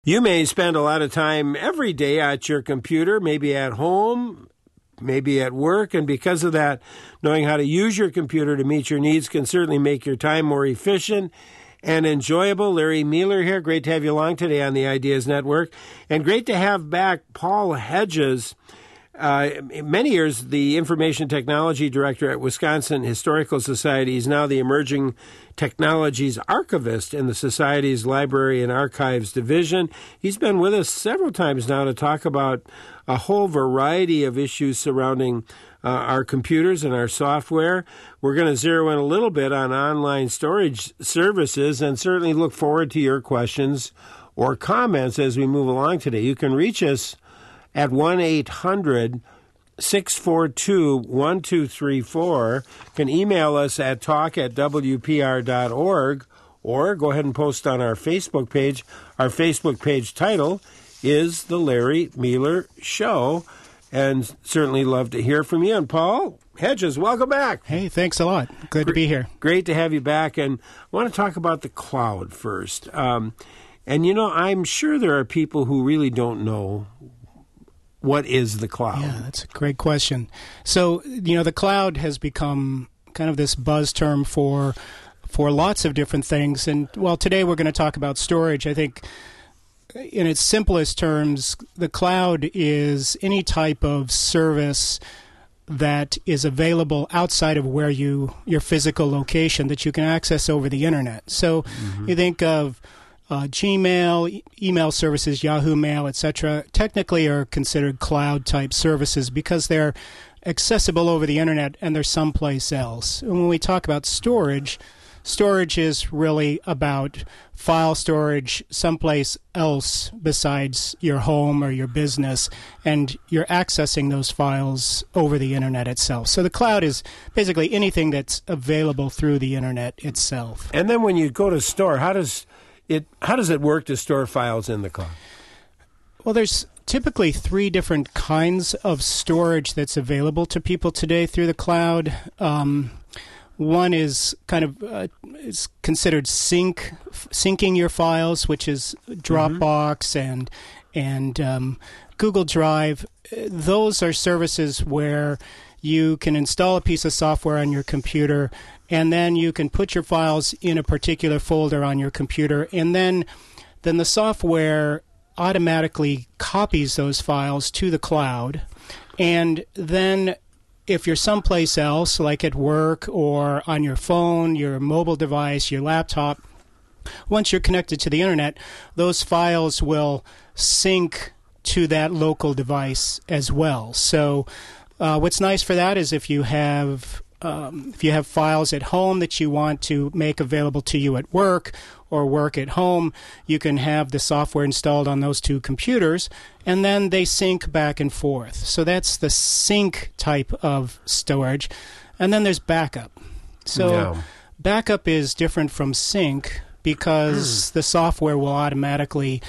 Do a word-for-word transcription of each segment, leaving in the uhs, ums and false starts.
You may spend a lot of time every day at your computer, maybe at home, maybe at work, and because of that, knowing how to use your computer to meet your needs can certainly make your time more efficient and enjoyable. Larry Mueller here. Great to have you along today on the Ideas Network. And great to have back Paul Hedges. Uh, many years, the Information Technology Director at Wisconsin Historical Society. Is now the Emerging Technologies Archivist in the Society's Library and Archives Division. He's been with us several times now to talk about a whole variety of issues surrounding uh, our computers and our software. We're going to zero in a little bit on online storage services and certainly look forward to your questions or comments as we move along today. You can reach us at one eight hundred six four two one two three four. You can email us at talk at w p r dot org or go ahead and post on our Facebook page. Our Facebook page title is The Larry Mueller Show, and certainly love to hear from you. And Paul Hedges, welcome back. Hey, thanks a lot. Good to be here. Great to have you back, and I want to talk about the cloud first. Um, and, you know, I'm sure there are people who really don't know what is the cloud? Yeah, that's a great question. So, you know, the cloud has become kind of this buzz term for for lots of different things. And, well, today we're going to talk about storage. I think in its simplest terms, the cloud is any type of service that is available outside of where you your physical location that you can access over the internet. So mm-hmm. you think of Uh, Gmail, e- email services, Yahoo Mail, et cetera, technically are considered cloud-type services because they're accessible over the internet and they're someplace else. And when we talk about storage, storage is really about file storage someplace else besides your home or your business, and you're accessing those files over the internet itself. So the cloud is basically anything that's available through the internet itself. And then when you go to store, how does It, how does it work to store files in the cloud? Well, there's typically three different kinds of storage that's available to people today through the cloud. Um, one is kind of uh, is considered sync, syncing your files, which is Dropbox mm-hmm. and and um, Google Drive. Those are services where you can install a piece of software on your computer, and then you can put your files in a particular folder on your computer, and then then the software automatically copies those files to the cloud. And then if you're someplace else, like at work or on your phone, your mobile device, your laptop, once you're connected to the internet, those files will sync to that local device as well. So uh, what's nice for that is if you have Um, if you have files at home that you want to make available to you at work or work at home, you can have the software installed on those two computers, and then they sync back and forth. So that's the sync type of storage. And then there's backup. So yeah. backup is different from sync because the software will automatically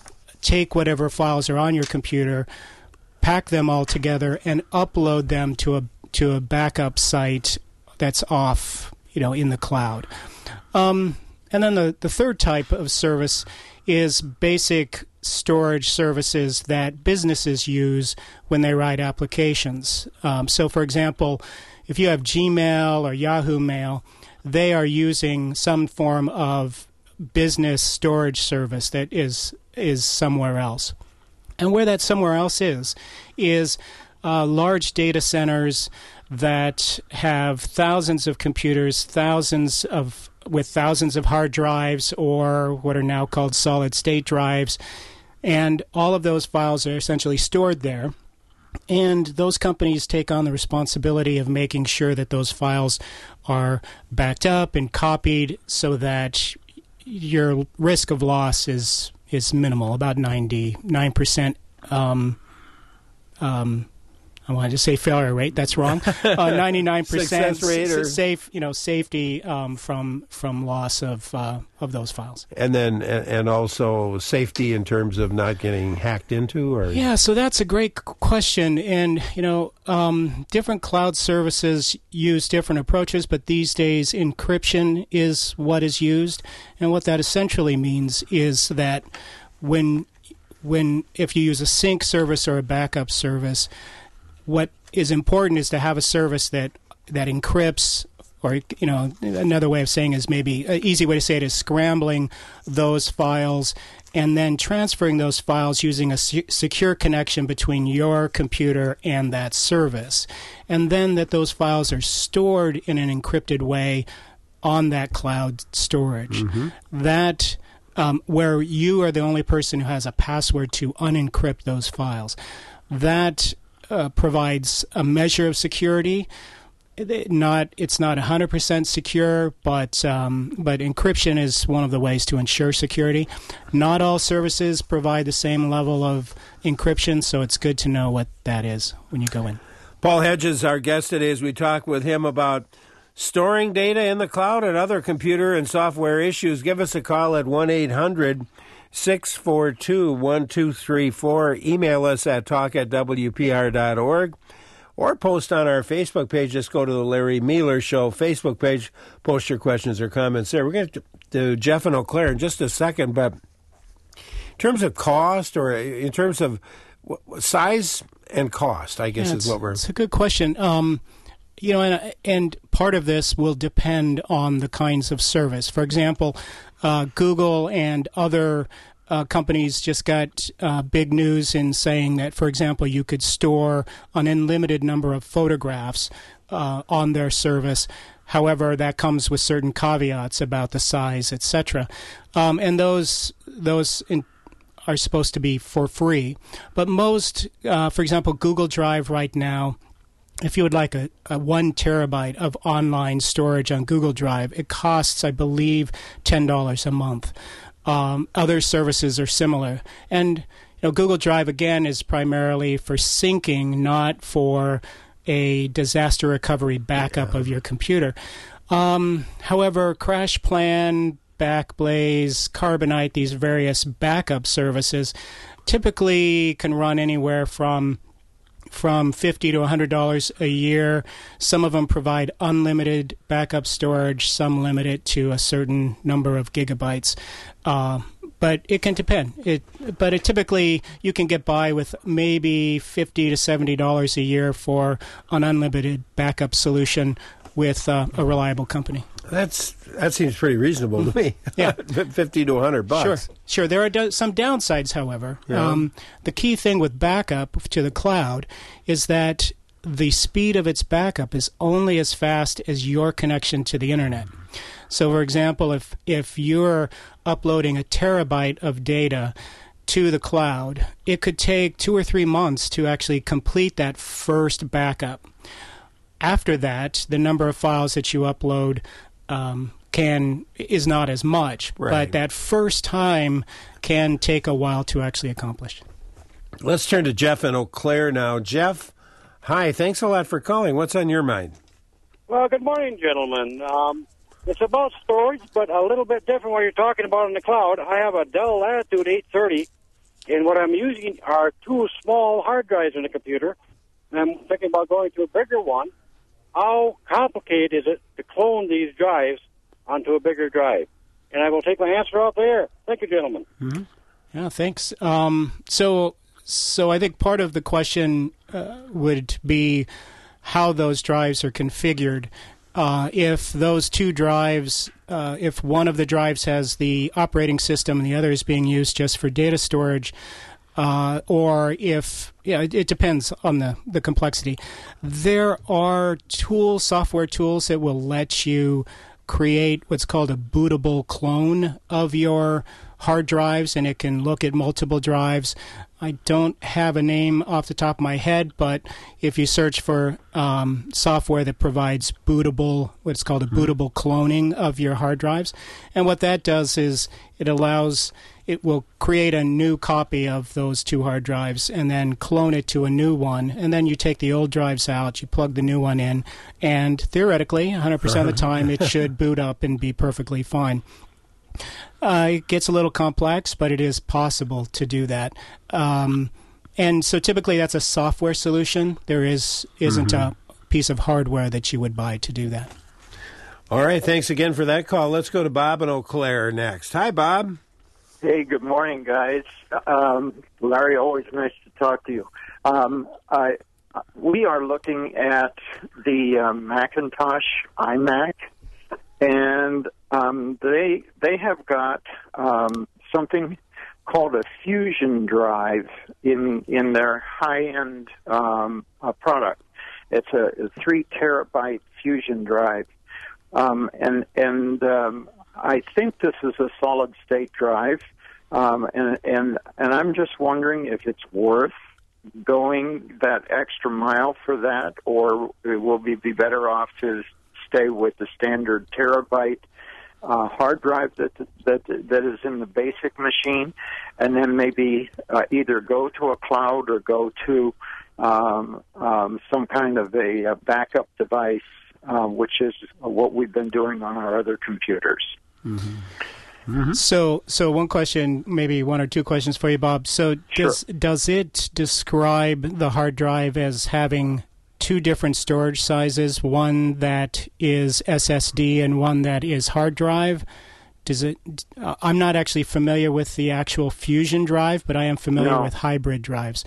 take whatever files are on your computer, pack them all together, and upload them to a to a backup site that's off, you know, in the cloud. Um, and then the, the third type of service is basic storage services that businesses use when they write applications. Um, so, for example, if you have Gmail or Yahoo Mail, they are using some form of business storage service that is is somewhere else. And where that somewhere else is, is Uh, large data centers that have thousands of computers, thousands of with thousands of hard drives, or what are now called solid-state drives, and all of those files are essentially stored there. And those companies take on the responsibility of making sure that those files are backed up and copied so that your risk of loss is is minimal, about ninety-nine percent. Um, um, I wanted to say failure rate. That's wrong. Uh, ninety-nine percent success rate or safe, you know, safety um, from from loss of uh, of those files. And then and also safety in terms of not getting hacked into, or yeah. So that's a great question, and you know, um, different cloud services use different approaches, but these days encryption is what is used, and what that essentially means is that when when if you use a sync service or a backup service, what is important is to have a service that that encrypts, or, you know, another way of saying is maybe an easy way to say it is scrambling those files and then transferring those files using a se- secure connection between your computer and that service. And then that those files are stored in an encrypted way on that cloud storage. Mm-hmm. That um, where you are the only person who has a password to unencrypt those files. That uh, provides a measure of security. It not it's not one hundred percent secure, but um, but encryption is one of the ways to ensure security. Not all services provide the same level of encryption, so it's good to know what that is when you go in. Paul Hedges, our guest today, as we talk with him about storing data in the cloud and other computer and software issues. Give us a call at one eight hundred six four two one two three four. Email us at talk at w p r dot org. Or post on our Facebook page. Just go to the Larry Mealer Show Facebook page. Post your questions or comments there. We're going to do Jeff in Eau Claire in just a second. But in terms of cost, or in terms of size and cost, I guess yeah, is what we're... It's a good question. Um, you know, and, and part of this will depend on the kinds of service. For example, uh, Google and other Uh, companies just got uh, big news in saying that, for example, you could store an unlimited number of photographs uh, on their service. However, that comes with certain caveats about the size, et cetera. Um, and those those in, are supposed to be for free. But most, uh, for example, Google Drive right now, if you would like a, a one terabyte of online storage on Google Drive, it costs, I believe, ten dollars a month. Um, other services are similar. And you know, Google Drive, again, is primarily for syncing, not for a disaster recovery backup yeah. of your computer. Um, however, CrashPlan, Backblaze, Carbonite, these various backup services typically can run anywhere from from fifty to one hundred dollars a year. Some of them provide unlimited backup storage. Some limit it to a certain number of gigabytes. Uh, but it can depend. It, but it typically you can get by with maybe fifty to seventy dollars a year for an unlimited backup solution with uh, a reliable company. That's that seems pretty reasonable to me. Yeah, fifty to a hundred bucks. Sure, sure. There are do- some downsides, however. Yeah. Um, the key thing with backup to the cloud is that the speed of its backup is only as fast as your connection to the internet. So, for example, if if you're uploading a terabyte of data to the cloud, it could take two or three months to actually complete that first backup. After that, the number of files that you upload um, can is not as much, right. But that first time can take a while to actually accomplish. Let's turn to Jeff in Eau Claire now. Jeff, hi. Thanks a lot for calling. What's on your mind? Well, good morning, gentlemen. Um, it's about storage, but a little bit different what you're talking about in the cloud. I have a Dell Latitude eight thirty, and what I'm using are two small hard drives in the computer. And I'm thinking about going to a bigger one. How complicated is it to clone these drives onto a bigger drive? And I will take my answer out there. Thank you, gentlemen. Mm-hmm. Yeah, thanks. Um, so, so I think part of the question uh, would be how those drives are configured. Uh, if those two drives, uh, if one of the drives has the operating system and the other is being used just for data storage, Uh, or if, yeah, it, it depends on the, the complexity. There are tools, software tools that will let you create what's called a bootable clone of your hard drives, and it can look at multiple drives. I don't have a name off the top of my head, but if you search for um, software that provides bootable, what's called a bootable cloning of your hard drives, and what that does is it allows, it will create a new copy of those two hard drives and then clone it to a new one, and then you take the old drives out, you plug the new one in, and theoretically, one hundred percent of the time, it should boot up and be perfectly fine. Uh, it gets a little complex, but it is possible to do that. Um, and so typically that's a software solution. There is, isn't mm-hmm. a piece of hardware that you would buy to do that. All right, thanks again for that call. Let's go to Bob in Eau Claire next. Hi, Bob. Hey, good morning, guys. Um, Larry, always nice to talk to you. Um, I, we are looking at the uh, Macintosh iMac, and um, they they have got um, something called a Fusion Drive in in their high-end um, uh, product. It's a, a three terabyte Fusion Drive, um, and and um, I think this is a solid state drive, um, and and and I'm just wondering if it's worth going that extra mile for that, or will we be better off to stay with the standard terabyte uh, hard drive that that that is in the basic machine, and then maybe uh, either go to a cloud or go to um, um, some kind of a, a backup device, uh, which is what we've been doing on our other computers. Mm-hmm. Mm-hmm. So, so one question, maybe one or two questions for you, Bob. So, does Sure. does it describe the hard drive as having two different storage sizes, one that is S S D and one that is hard drive? Does it? Uh, I'm not actually familiar with the actual Fusion drive, but I am familiar No. with hybrid drives.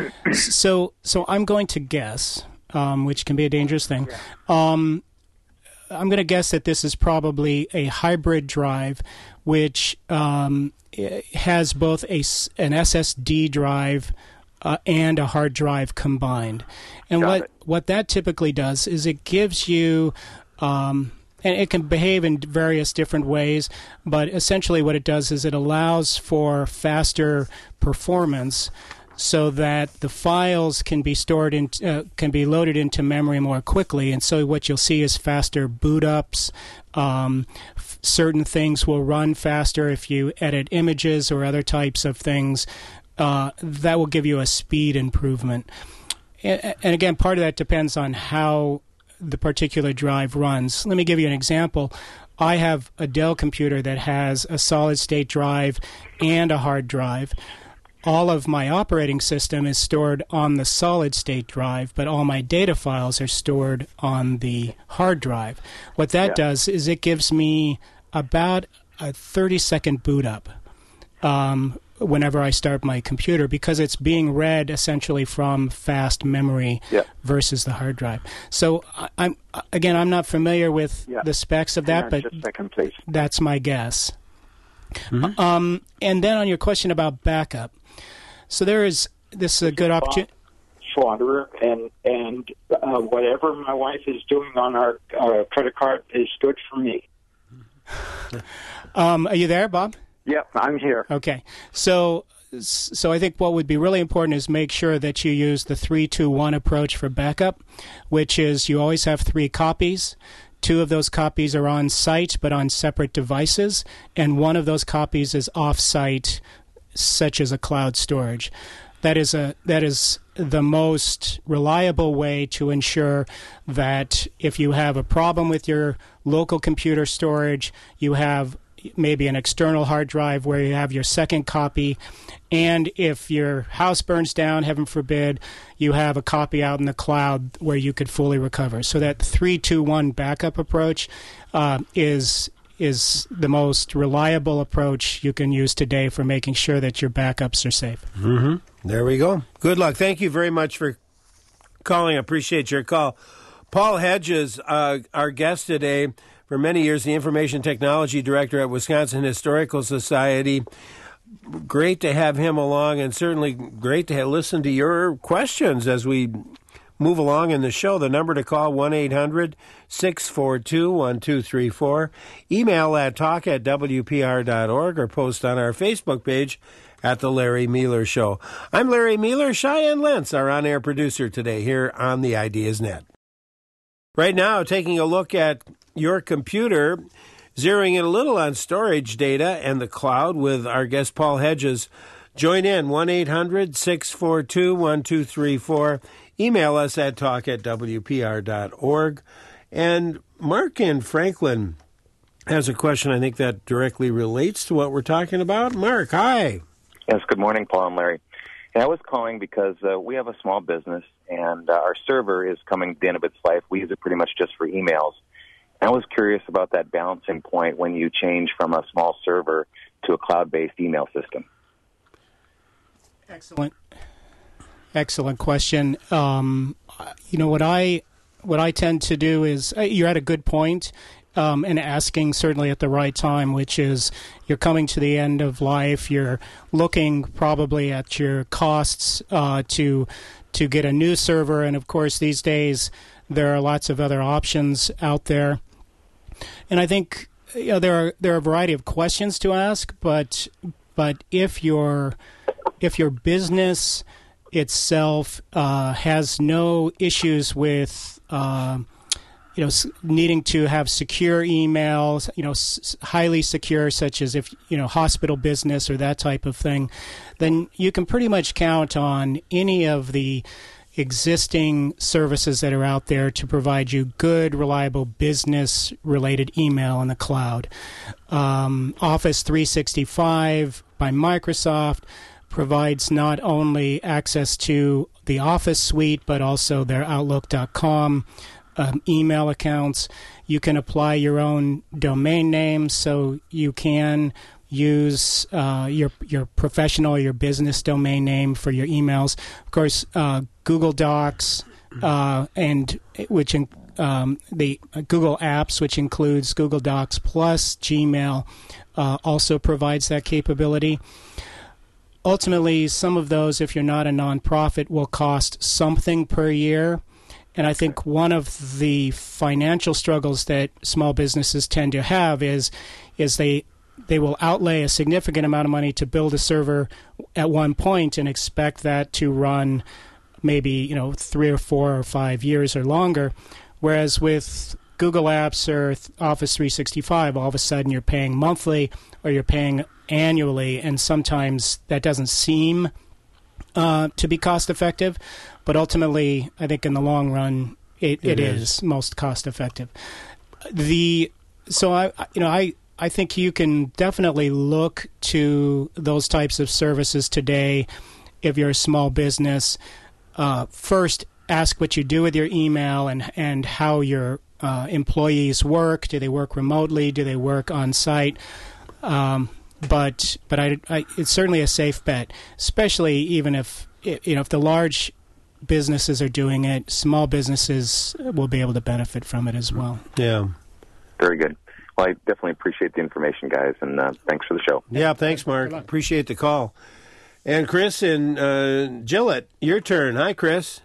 so, so I'm going to guess, um, which can be a dangerous thing. Um, I'm going to guess that this is probably a hybrid drive, which um, has both a, an S S D drive uh, and a hard drive combined. And Got what it. what that typically does is it gives you, um, and it can behave in various different ways, but essentially what it does is it allows for faster performance, so that the files can be stored in, uh, can be loaded into memory more quickly. And so what you'll see is faster boot ups. Um, f- certain things will run faster if you edit images or other types of things. Uh, that will give you a speed improvement. And, and again, part of that depends on how the particular drive runs. Let me give you an example. I have a Dell computer that has a solid-state drive and a hard drive. All of my operating system is stored on the solid-state drive, but all my data files are stored on the hard drive. What that Yeah. does is it gives me about a thirty-second boot up um, whenever I start my computer, because it's being read essentially from fast memory Yeah. versus the hard drive. So I, I'm again, I'm not familiar with Yeah. the specs of Hang that, on but just a second, please. that's my guess. Mm-hmm. Um, and then on your question about backup, so there is this is a good opportunity. Schwaderer, and and uh, whatever my wife is doing on our uh, credit card is good for me. Um, are you there, Bob? Yep, I'm here. Okay. So so I think what would be really important is make sure that you use the three two one approach for backup, which is you always have three copies. Two of those copies are on site but on separate devices, and one of those copies is off-site, such as a cloud storage. That is a that is the most reliable way to ensure that if you have a problem with your local computer storage, you have maybe an external hard drive where you have your second copy, and if your house burns down, heaven forbid, you have a copy out in the cloud where you could fully recover. So that three two one backup approach uh, is is the most reliable approach you can use today for making sure that your backups are safe. Mm-hmm. There we go. Good luck. Thank you very much for calling. I appreciate your call. Paul Hedges, uh, our guest today, for many years the Information Technology Director at Wisconsin Historical Society. Great to have him along, and certainly great to have, listen to your questions as we move along in the show. The number to call, one eight hundred six four two one two three four. Email at talk at w p r dot org or post on our Facebook page at The Larry Mueller Show. I'm Larry Mueller. Cheyenne Lentz, our on-air producer today here on the Ideas Net. Right now, taking a look at your computer, zeroing in a little on storage data and the cloud with our guest Paul Hedges. Join in, one eight hundred six four two one two three four. Email us at talk at w p r dot org. And Mark in Franklin has a question I think that directly relates to what we're talking about. Mark, hi. Yes, good morning, Paul and Larry. And I was calling because uh, we have a small business, and uh, our server is coming to the end of its life. We use it pretty much just for emails. I was curious about that balancing point when you change from a small server to a cloud-based email system. Excellent, excellent question. Um, you know what I what I tend to do is uh, you're at a good point, um, and asking certainly at the right time, which is you're coming to the end of life. You're looking probably at your costs uh, to to get a new server, and of course these days there are lots of other options out there. And I think you know, there are there are a variety of questions to ask, but but if your if your business itself uh, has no issues with uh, you know needing to have secure emails, you know s- highly secure, such as if you know hospital business or that type of thing, then you can pretty much count on any of the existing services that are out there to provide you good, reliable business-related email in the cloud. Um, Office three sixty-five by Microsoft provides not only access to the Office suite, but also their Outlook dot com um, email accounts. You can apply your own domain name, so you can use uh, your your professional or your business domain name for your emails. Of course, uh, Google Docs uh, and which in, um, the uh, Google Apps, which includes Google Docs plus Gmail, uh, also provides that capability. Ultimately, some of those, if you're not a nonprofit, will cost something per year. And I think one of the financial struggles that small businesses tend to have is is they they will outlay a significant amount of money to build a server at one point and expect that to run maybe, you know, three or four or five years or longer. Whereas with Google Apps or Office three sixty-five, all of a sudden you're paying monthly or you're paying annually, and sometimes that doesn't seem uh, to be cost effective. But ultimately, I think in the long run, it, it, it is. is most cost effective. The so I you know I. I think you can definitely look to those types of services today if you're a small business. Uh, first, ask what you do with your email and, and how your uh, employees work. Do they work remotely? Do they work on site? Um, but but I, I, it's certainly a safe bet, especially even if you know if the large businesses are doing it, small businesses will be able to benefit from it as well. Yeah. Very good. Well, I definitely appreciate the information, guys, and uh, thanks for the show. Yeah, thanks, Mark. Appreciate the call. And Chris and uh, Gillette, your turn. Hi, Chris.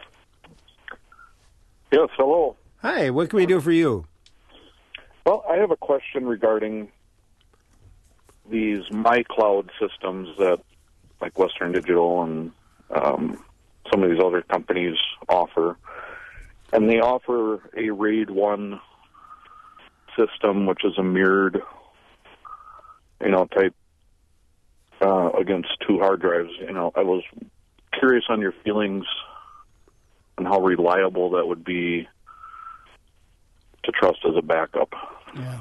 Yes, hello. Hi, what can we do for you? Well, I have a question regarding these MyCloud systems that, like Western Digital and um, some of these other companies offer. And they offer a RAID one system, which is a mirrored, you know, type uh, against two hard drives. You know, I was curious on your feelings on how reliable that would be to trust as a backup. Yeah.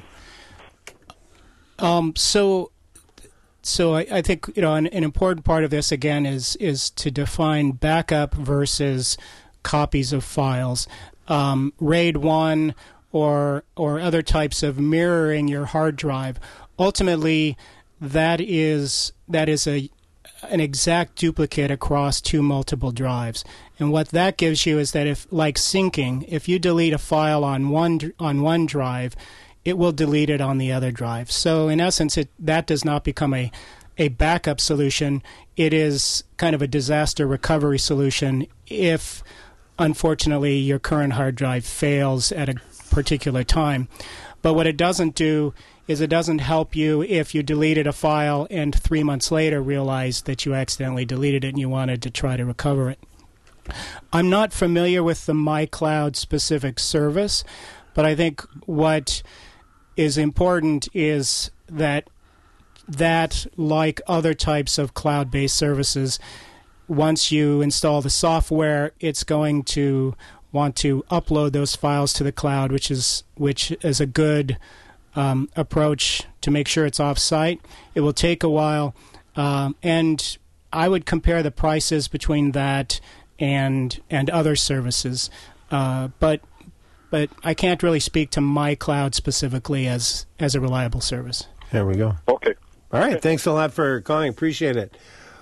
Um. So, so I, I think you know an, an important part of this again is is to define backup versus copies of files. Um, RAID one. Or or other types of mirroring your hard drive. Ultimately, that is that is a an exact duplicate across two multiple drives. And what that gives you is that if, like syncing, if you delete a file on one on one drive, it will delete it on the other drive. So in essence, it that does not become a a backup solution. It is kind of a disaster recovery solution if, unfortunately, your current hard drive fails at a particular time. But what it doesn't do is it doesn't help you if you deleted a file and three months later realized that you accidentally deleted it and you wanted to try to recover it. I'm not familiar with the MyCloud specific service, but I think what is important is that that, like other types of cloud-based services, once you install the software, it's going to want to upload those files to the cloud, which is which is a good um, approach to make sure it's off-site. It will take a while, um, and I would compare the prices between that and and other services. Uh, but but I can't really speak to MyCloud specifically as as a reliable service. There we go. Okay. All right. Thanks a lot for calling. Appreciate it.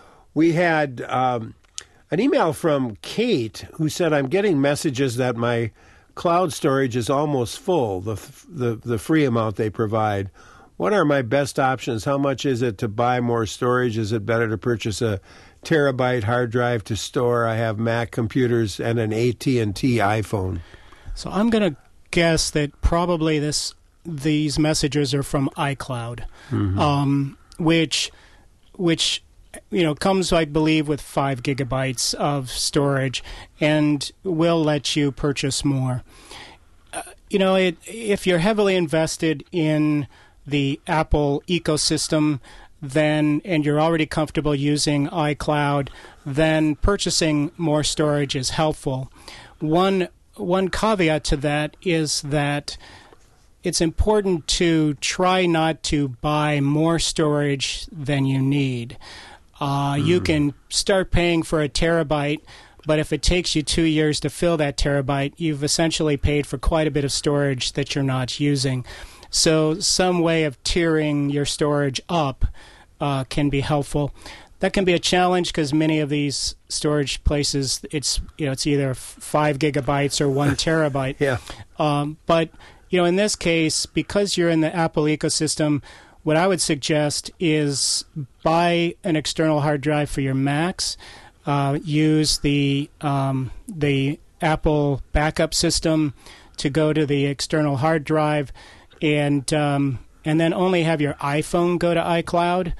We had um, an email from Kate who said, I'm getting messages that my cloud storage is almost full, the, the, the free amount they provide. What are my best options? How much is it to buy more storage? Is it better to purchase a terabyte hard drive to store? I have Mac computers and an A T and T iPhone. So I'm going to guess that probably this these messages are from iCloud, mm-hmm. um, which which you know comes, I believe, with five gigabytes of storage and will let you purchase more. Uh, you know, it, if you're heavily invested in the Apple ecosystem, then and you're already comfortable using iCloud, then purchasing more storage is helpful. One one caveat to that is that it's important to try not to buy more storage than you need. Uh, mm. You can start paying for a terabyte, but if it takes you two years to fill that terabyte, you've essentially paid for quite a bit of storage that you're not using. So some way of tiering your storage up uh, can be helpful. That can be a challenge because many of these storage places, it's you know it's either five gigabytes or one terabyte. Yeah. Um, but you know, in this case, because you're in the Apple ecosystem, what I would suggest is buy an external hard drive for your Macs. Uh, use the um, the Apple backup system to go to the external hard drive, and um, and then only have your iPhone go to iCloud.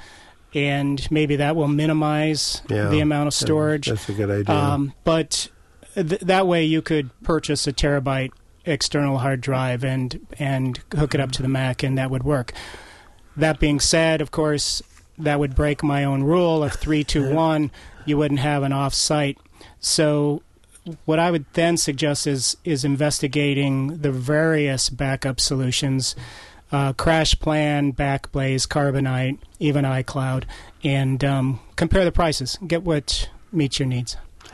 And maybe that will minimize yeah, the amount of storage. That's a good idea. Um, but th- that way you could purchase a terabyte external hard drive and and hook it up to the Mac, and that would work. That being said, of course, that would break my own rule of three two one. You wouldn't have an off-site. So what I would then suggest is is investigating the various backup solutions. Uh, CrashPlan, Backblaze, Carbonite, even iCloud, and um, compare the prices. Get what meets your needs.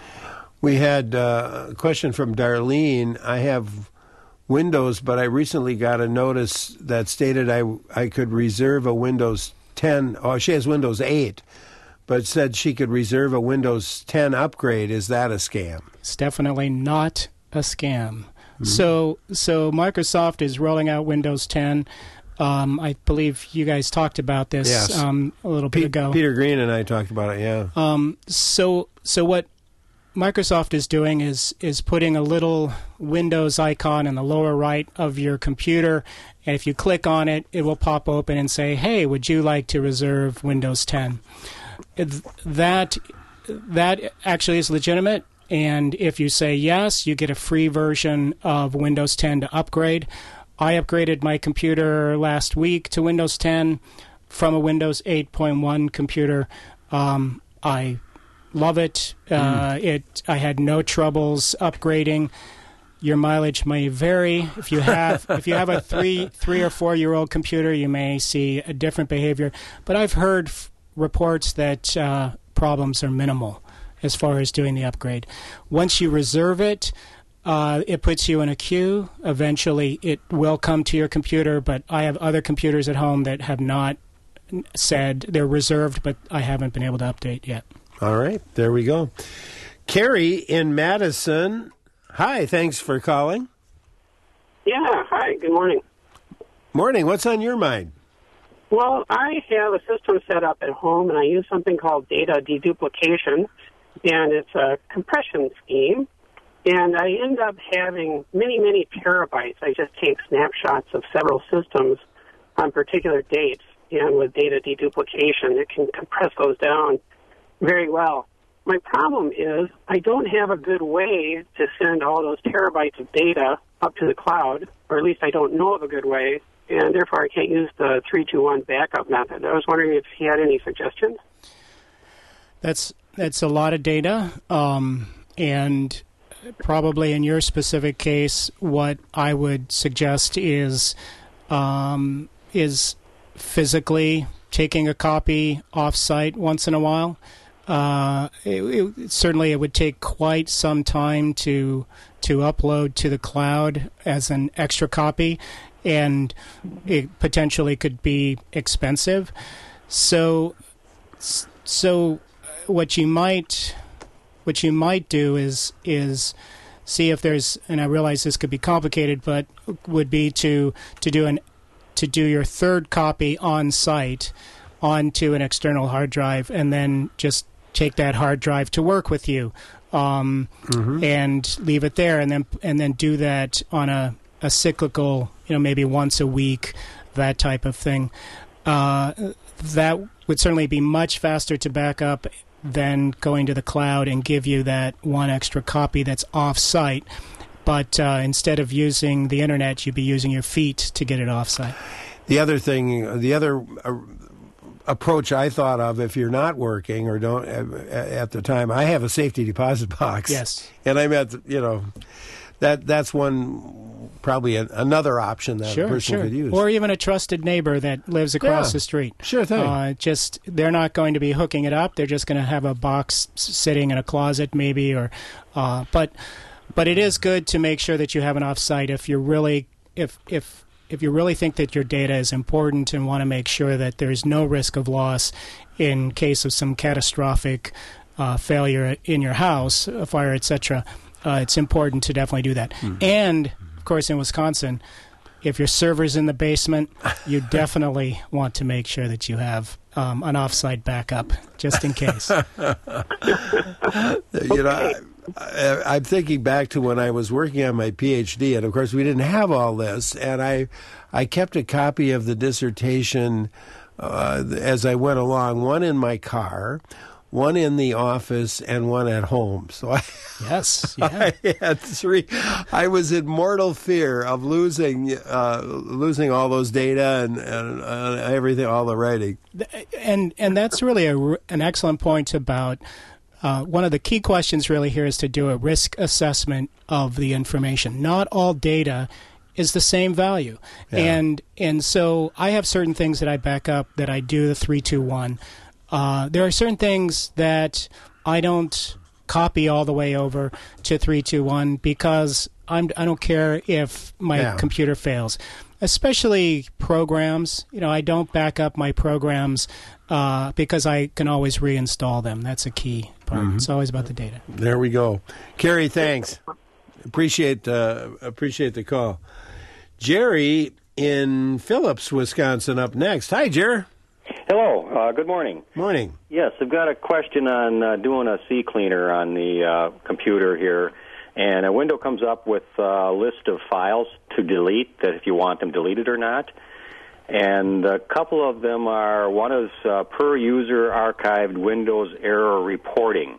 We had uh, a question from Darlene. I have Windows, but I recently got a notice that stated I, I could reserve a Windows ten. Oh, she has Windows eight, but said she could reserve a Windows ten upgrade. Is that a scam? It's definitely not a scam. So, so Microsoft is rolling out Windows ten. Um, I believe you guys talked about this yes. um, a little bit P- ago. Peter Green and I talked about it. Yeah. Um, so, so what Microsoft is doing is is putting a little Windows icon in the lower right of your computer, and if you click on it, it will pop open and say, "Hey, would you like to reserve Windows ten?" It, that that actually is legitimate. And if you say yes, you get a free version of Windows ten to upgrade. I upgraded my computer last week to Windows ten from a Windows eight point one computer. Um, I love it. Uh, mm. It. I had no troubles upgrading. Your mileage may vary. If you have if you have a three three or four year old computer, you may see a different behavior. But I've heard f- reports that uh, problems are minimal as far as doing the upgrade. Once you reserve it, uh, it puts you in a queue. Eventually, it will come to your computer, but I have other computers at home that have not said they're reserved, but I haven't been able to update yet. All right, there we go. Carrie in Madison. Hi, thanks for calling. Yeah, hi, good morning. Morning, what's on your mind? Well, I have a system set up at home, and I use something called data deduplication. And it's a compression scheme, and I end up having many, many terabytes. I just take snapshots of several systems on particular dates, and with data deduplication, it can compress those down very well. My problem is I don't have a good way to send all those terabytes of data up to the cloud, or at least I don't know of a good way, and therefore I can't use the three two one backup method. I was wondering if you had any suggestions. That's That's a lot of data, um, and probably in your specific case, what I would suggest is um, is physically taking a copy off-site once in a while. Uh, it, it, certainly, it would take quite some time to to upload to the cloud as an extra copy, and it potentially could be expensive. So, so what you might what you might do is is see if there's, and I realize this could be complicated, but would be to to do an to do your third copy on site onto an external hard drive, and then just take that hard drive to work with you, um, mm-hmm. and leave it there, and then and then do that on a, a cyclical, you know, maybe once a week, that type of thing. Uh, that would certainly be much faster to back up than going to the cloud and give you that one extra copy that's off-site. But uh, instead of using the internet, you'd be using your feet to get it off-site. The other thing, the other uh, approach I thought of, if you're not working or don't uh, at the time, I have a safety deposit box. Yes. And I'm at, the, you know, that that's one, probably a, another option that sure, a person sure. could use. Or even a trusted neighbor that lives across yeah, the street. Sure thing. Uh, just, they're not going to be hooking it up. They're just going to have a box sitting in a closet maybe, or, uh, but, but it is good to make sure that you have an offsite if you're really, if, if, If you really think that your data is important and want to make sure that there's no risk of loss in case of some catastrophic uh, failure in your house, a fire, et cetera, uh, it's important to definitely do that. Mm-hmm. And, of course, in Wisconsin, if your server's in the basement, you definitely want to make sure that you have um, an offsite backup, just in case. You know, I, I, I'm thinking back to when I was working on my PhD, and of course we didn't have all this, and I, I kept a copy of the dissertation uh, as I went along, one in my car, one in the office, and one at home. So I, yes, yeah. I had three. I was in mortal fear of losing uh, losing all those data and, and uh, everything, all the writing. And and that's really a, an excellent point about. Uh, one of the key questions really here is to do a risk assessment of the information. Not all data is the same value. Yeah. And and so I have certain things that I back up that I do the three two one. Uh, there are certain things that I don't copy all the way over to three two one because I'm, I don't care if my yeah. computer fails. Especially programs. You know, I don't back up my programs uh, because I can always reinstall them. That's a key part. Mm-hmm. It's always about the data. There we go. Kerry, thanks. Appreciate uh, appreciate the call. Jerry in Phillips, Wisconsin, up next. Hi, Jerry. Hello. Uh, good morning. Morning. Yes, I've got a question on uh, doing a C cleaner on the uh, computer here. And a window comes up with a list of files to delete, that if you want them deleted or not. And a couple of them are, one is uh, per user archived Windows error reporting,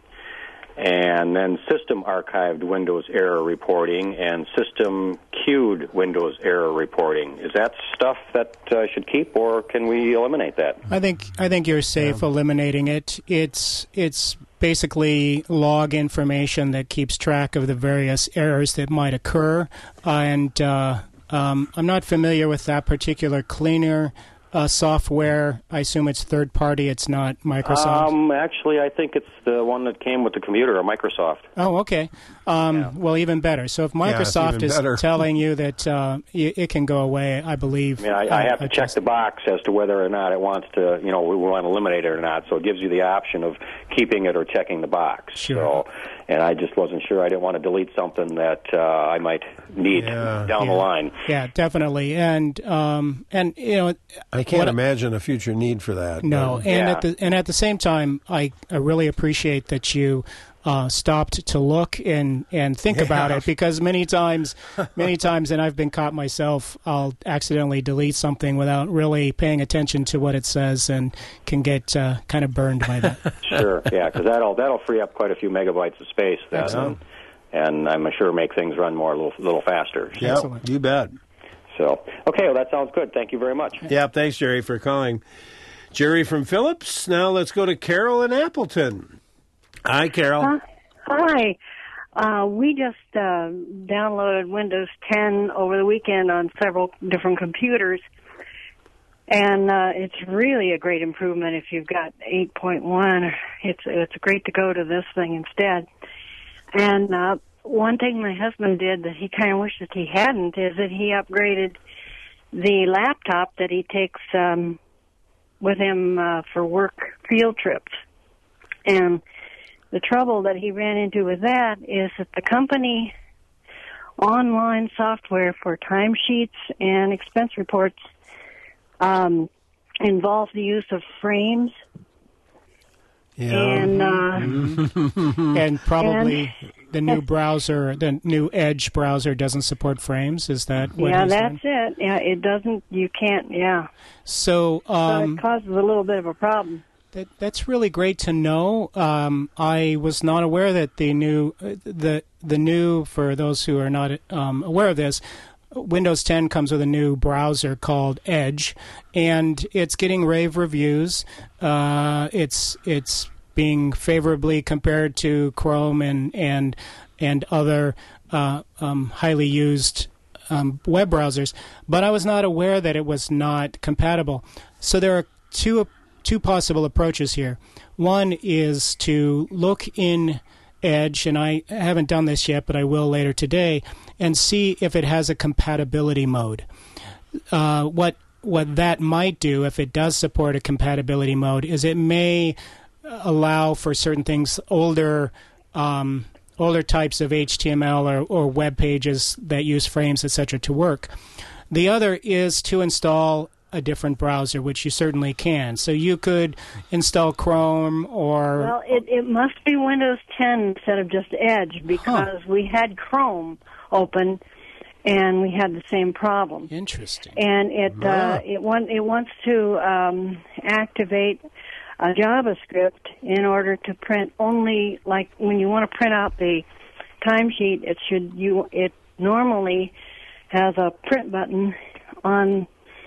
and then system archived Windows error reporting, and system queued Windows error reporting. Is that stuff that I uh, should keep, or can we eliminate that? I think I think you're safe yeah. eliminating it. It's it's basically log information that keeps track of the various errors that might occur. Uh, and uh, um, I'm not familiar with that particular cleaner uh, software. I assume it's third party. It's not Microsoft. Um, actually, I think it's the one that came with the computer, or Microsoft. Oh, okay. Um, yeah. Well, even better. So if Microsoft yeah, is telling you that uh, it can go away, I believe. I mean, I, I have to check the box as to whether or not it wants to, you know, we want to eliminate it or not. So it gives you the option of keeping it or checking the box. Sure. So, and I just wasn't sure. I didn't want to delete something that uh, I might need yeah. down yeah. the line. Yeah, definitely. And um, and you know, I can't imagine a future need for that. No, but. and yeah. at the and at the same time, I, I really appreciate that you uh, stopped to look and, and think yeah. about it, because many times, many times, and I've been caught myself, I'll accidentally delete something without really paying attention to what it says, and can get uh, kind of burned by that. Sure, yeah, because that'll that'll free up quite a few megabytes of space then, and, and I'm sure make things run more a little, little faster. Yeah, Excellent. You bet. So, okay, well, that sounds good. Thank you very much. Yeah, thanks, Jerry, for calling. Jerry from Phillips. Now let's go to Carol in Appleton. Hi, Carol. Uh, hi. Uh, we just uh, downloaded Windows ten over the weekend on several different computers. And uh, it's really a great improvement if you've got eight point one. It's it's great to go to this thing instead. And uh, one thing my husband did that he kind of wishes he hadn't is that he upgraded the laptop that he takes um, with him uh, for work field trips. And the trouble that he ran into with that is that the company online software for timesheets and expense reports um, involves the use of frames. Yeah. And, uh, Mm-hmm. and probably and, the new browser, the new Edge browser doesn't support frames. Is that what yeah, he's that's doing? it. Yeah, it doesn't, you can't, yeah. So, um, so it causes a little bit of a problem. That, that's really great to know. Um, I was not aware that the new, uh, the the new for those who are not um, aware of this, Windows ten comes with a new browser called Edge, and it's getting rave reviews. Uh, it's it's being favorably compared to Chrome and and and other uh, um, highly used um, web browsers. But I was not aware that it was not compatible. So there are two. Two possible approaches here. One is to look in Edge, and I haven't done this yet, but I will later today, and see if it has a compatibility mode. Uh, what what that might do, if it does support a compatibility mode, is it may allow for certain things, older um, older types of H T M L or, or web pages that use frames, et cetera, to work. The other is to install a different browser, which you certainly can. So you could install Chrome or... Well, it, it must be Windows ten instead of just Edge, because huh. we had Chrome open and we had the same problem. Interesting. And it wow. uh, it, want, it wants to um, activate a JavaScript in order to print only, like when you want to print out the timesheet, it should you it normally has a print button on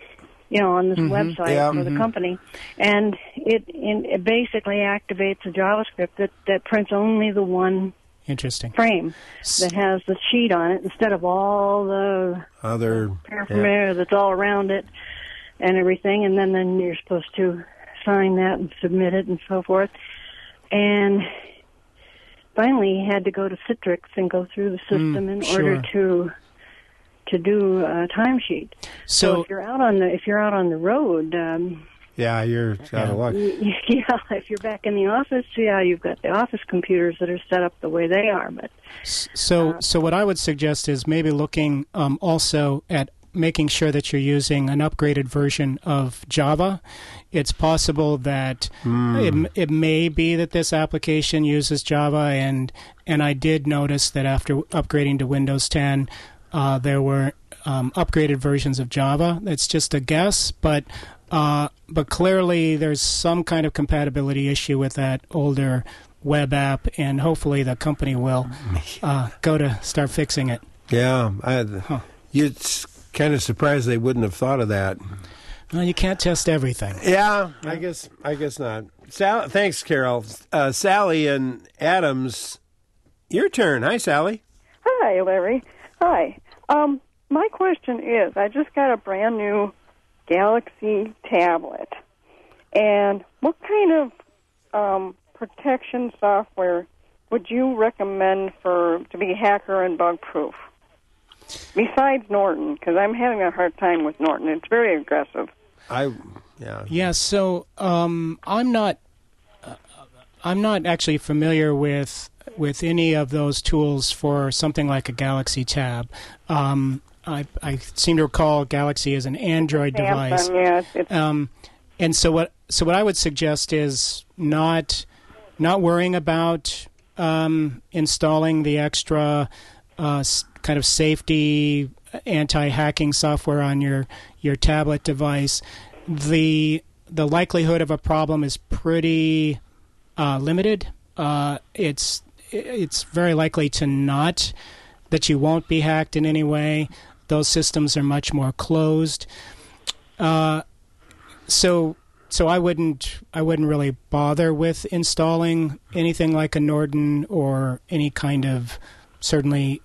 you know, on this mm-hmm. website yeah, for mm-hmm. the company. And it, in, it basically activates a JavaScript that, that prints only the one Interesting. frame that has the sheet on it instead of all the other paraphernalia yeah. that's all around it and everything. And then, then you're supposed to sign that and submit it and so forth. And finally, he had to go to Citrix and go through the system mm, in sure. order to... to do a timesheet. So, so if you're out on the if you're out on the road, um, yeah, you're out of luck. Y- yeah, if you're back in the office, yeah, you've got the office computers that are set up the way they are. But so, uh, so what I would suggest is maybe looking um, also at making sure that you're using an upgraded version of Java. It's possible that mm. it, it may be that this application uses Java, and and I did notice that after upgrading to Windows ten. Uh, there were um, upgraded versions of Java. It's just a guess, but uh, but clearly there's some kind of compatibility issue with that older web app, and hopefully the company will uh, go to start fixing it. Yeah, I, huh. you're kind of surprised they wouldn't have thought of that. Well, you can't test everything. Yeah, I guess I guess not. Sal- thanks, Carol. Uh, Sally and Adams, your turn. Hi, Sally. Hi, Larry. Hi. Um, my question is, I just got a brand new Galaxy tablet, and what kind of um, protection software would you recommend for to be hacker and bug proof? Besides Norton, because I'm having a hard time with Norton. It's very aggressive. I yeah yeah. So um, I'm not uh, I'm not actually familiar with. with any of those tools for something like a Galaxy Tab. Um, I, I seem to recall Galaxy is an Android Samsung, device. Yeah, it's um, and so what so what I would suggest is not not worrying about um, installing the extra uh, kind of safety anti-hacking software on your, your tablet device. The the likelihood of a problem is pretty uh, limited. Uh, it's it's very likely to not, that you won't be hacked in any way. Those systems are much more closed. Uh, so so I wouldn't I wouldn't really bother with installing anything like a Norton or any kind of certainly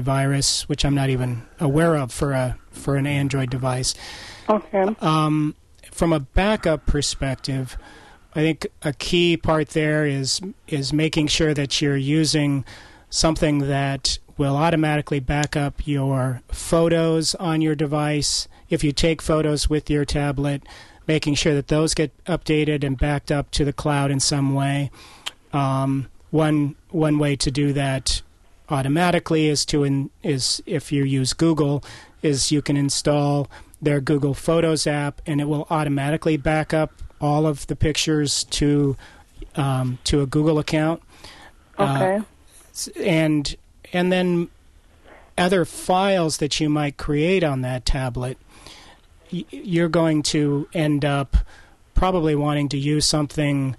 antivirus, which I'm not even aware of for a for an Android device. Okay. Um, from a backup perspective, I think a key part there is is making sure that you're using something that will automatically back up your photos on your device. If you take photos with your tablet, making sure that those get updated and backed up to the cloud in some way. Um, one one way to do that automatically is to in, is if you use Google, is you can install their Google Photos app, and it will automatically back up all of the pictures to um, to a Google account. Okay. Uh, and and then other files that you might create on that tablet, y- you're going to end up probably wanting to use something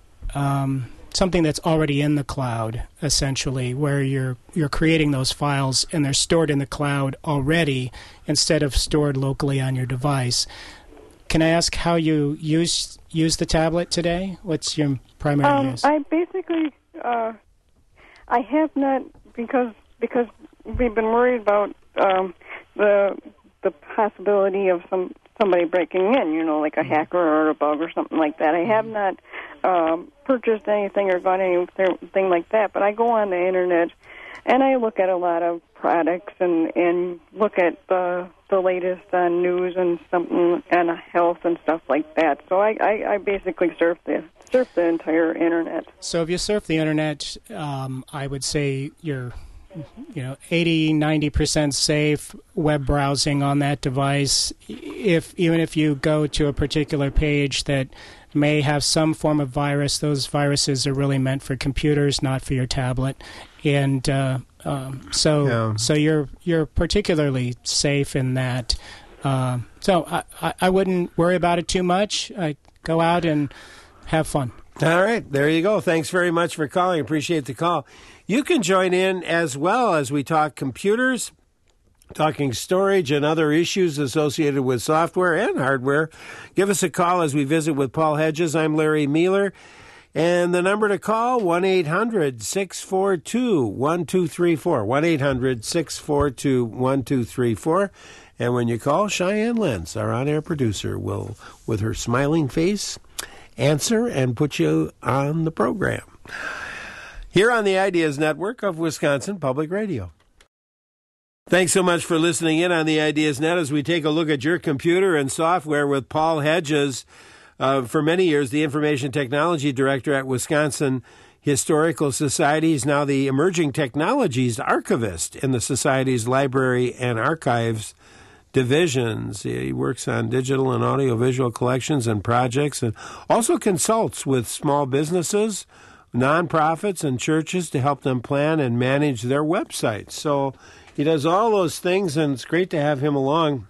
um, something that's already in the cloud, essentially, where you're you're creating those files and they're stored in the cloud already instead of stored locally on your device. Can I ask how you use use the tablet today? What's your primary um, use? I basically, uh, I have not, because because we've been worried about um, the the possibility of some somebody breaking in, you know, like a hacker or a bug or something like that. I have not um, purchased anything or got anything like that, but I go on the internet and I look at a lot of products and, and look at the the latest on news and something and health and stuff like that. So I, I, I basically surf the surf the entire internet. So if you surf the internet, um, I would say you're you know eighty, ninety percent safe web browsing on that device. If even if you go to a particular page that may have some form of virus, those viruses are really meant for computers, not for your tablet. And uh, um, so Yeah. so you're you're particularly safe in that. Uh, so I, I, I wouldn't worry about it too much. I go out and have fun. All right, there you go. Thanks very much for calling. Appreciate the call. You can join in as well as we talk computers, talking storage and other issues associated with software and hardware. Give us a call as we visit with Paul Hedges. I'm Larry Mueller. And the number to call, one eight hundred six four two one two three four, one eight hundred six four two one two three four. And when you call, Cheyenne Lenz, our on-air producer, will, with her smiling face, answer and put you on the program. Here on the Ideas Network of Wisconsin Public Radio. Thanks so much for listening in on the Ideas Net as we take a look at your computer and software with Paul Hedges. Uh, for many years, the Information Technology Director at Wisconsin Historical Society. He's now the Emerging Technologies Archivist in the Society's Library and Archives divisions. He works on digital and audiovisual collections and projects and also consults with small businesses, nonprofits, and churches to help them plan and manage their websites. So he does all those things, and it's great to have him along.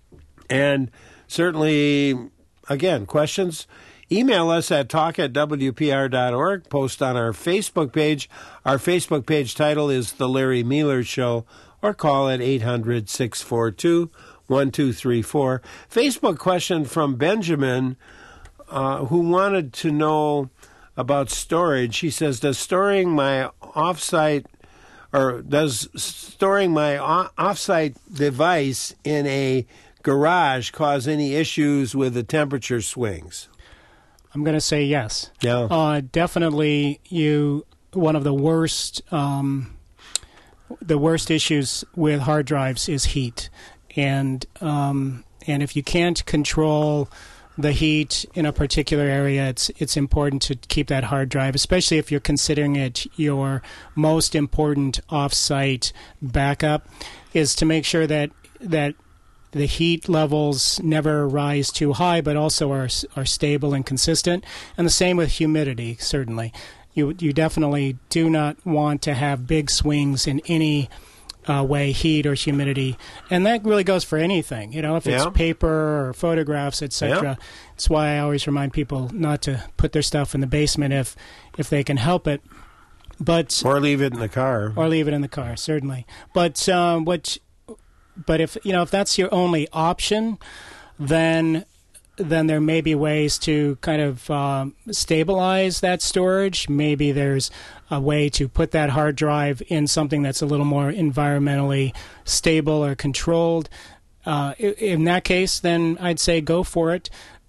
And certainly, again, questions, email us at talk at w p r dot org, post on our Facebook page. Our Facebook page title is The Larry Mueller Show, or call at eight hundred six four two one two three four. Facebook question from Benjamin, uh, who wanted to know about storage. He says, does storing my offsite or does storing my offsite device in a garage cause any issues with the temperature swings? I'm going to say yes. Yeah. Uh, definitely, you one of the worst um, the worst issues with hard drives is heat, and um, and if you can't control the heat in a particular area, it's it's important to keep that hard drive, especially if you're considering it your most important off-site backup, is to make sure that that the heat levels never rise too high, but also are are stable and consistent. And the same with humidity, certainly. You you definitely do not want to have big swings in any uh, way, heat or humidity. And that really goes for anything. You know, if it's Yeah. paper or photographs, et cetera. Yeah. That's why I always remind people not to put their stuff in the basement if if they can help it. But Or leave it in the car. Or leave it in the car, certainly. But um, what... But if you know if that's your only option, then then there may be ways to kind of um, stabilize that storage. Maybe there's a way to put that hard drive in something that's a little more environmentally stable or controlled. Uh, in that case, then I'd say go for it.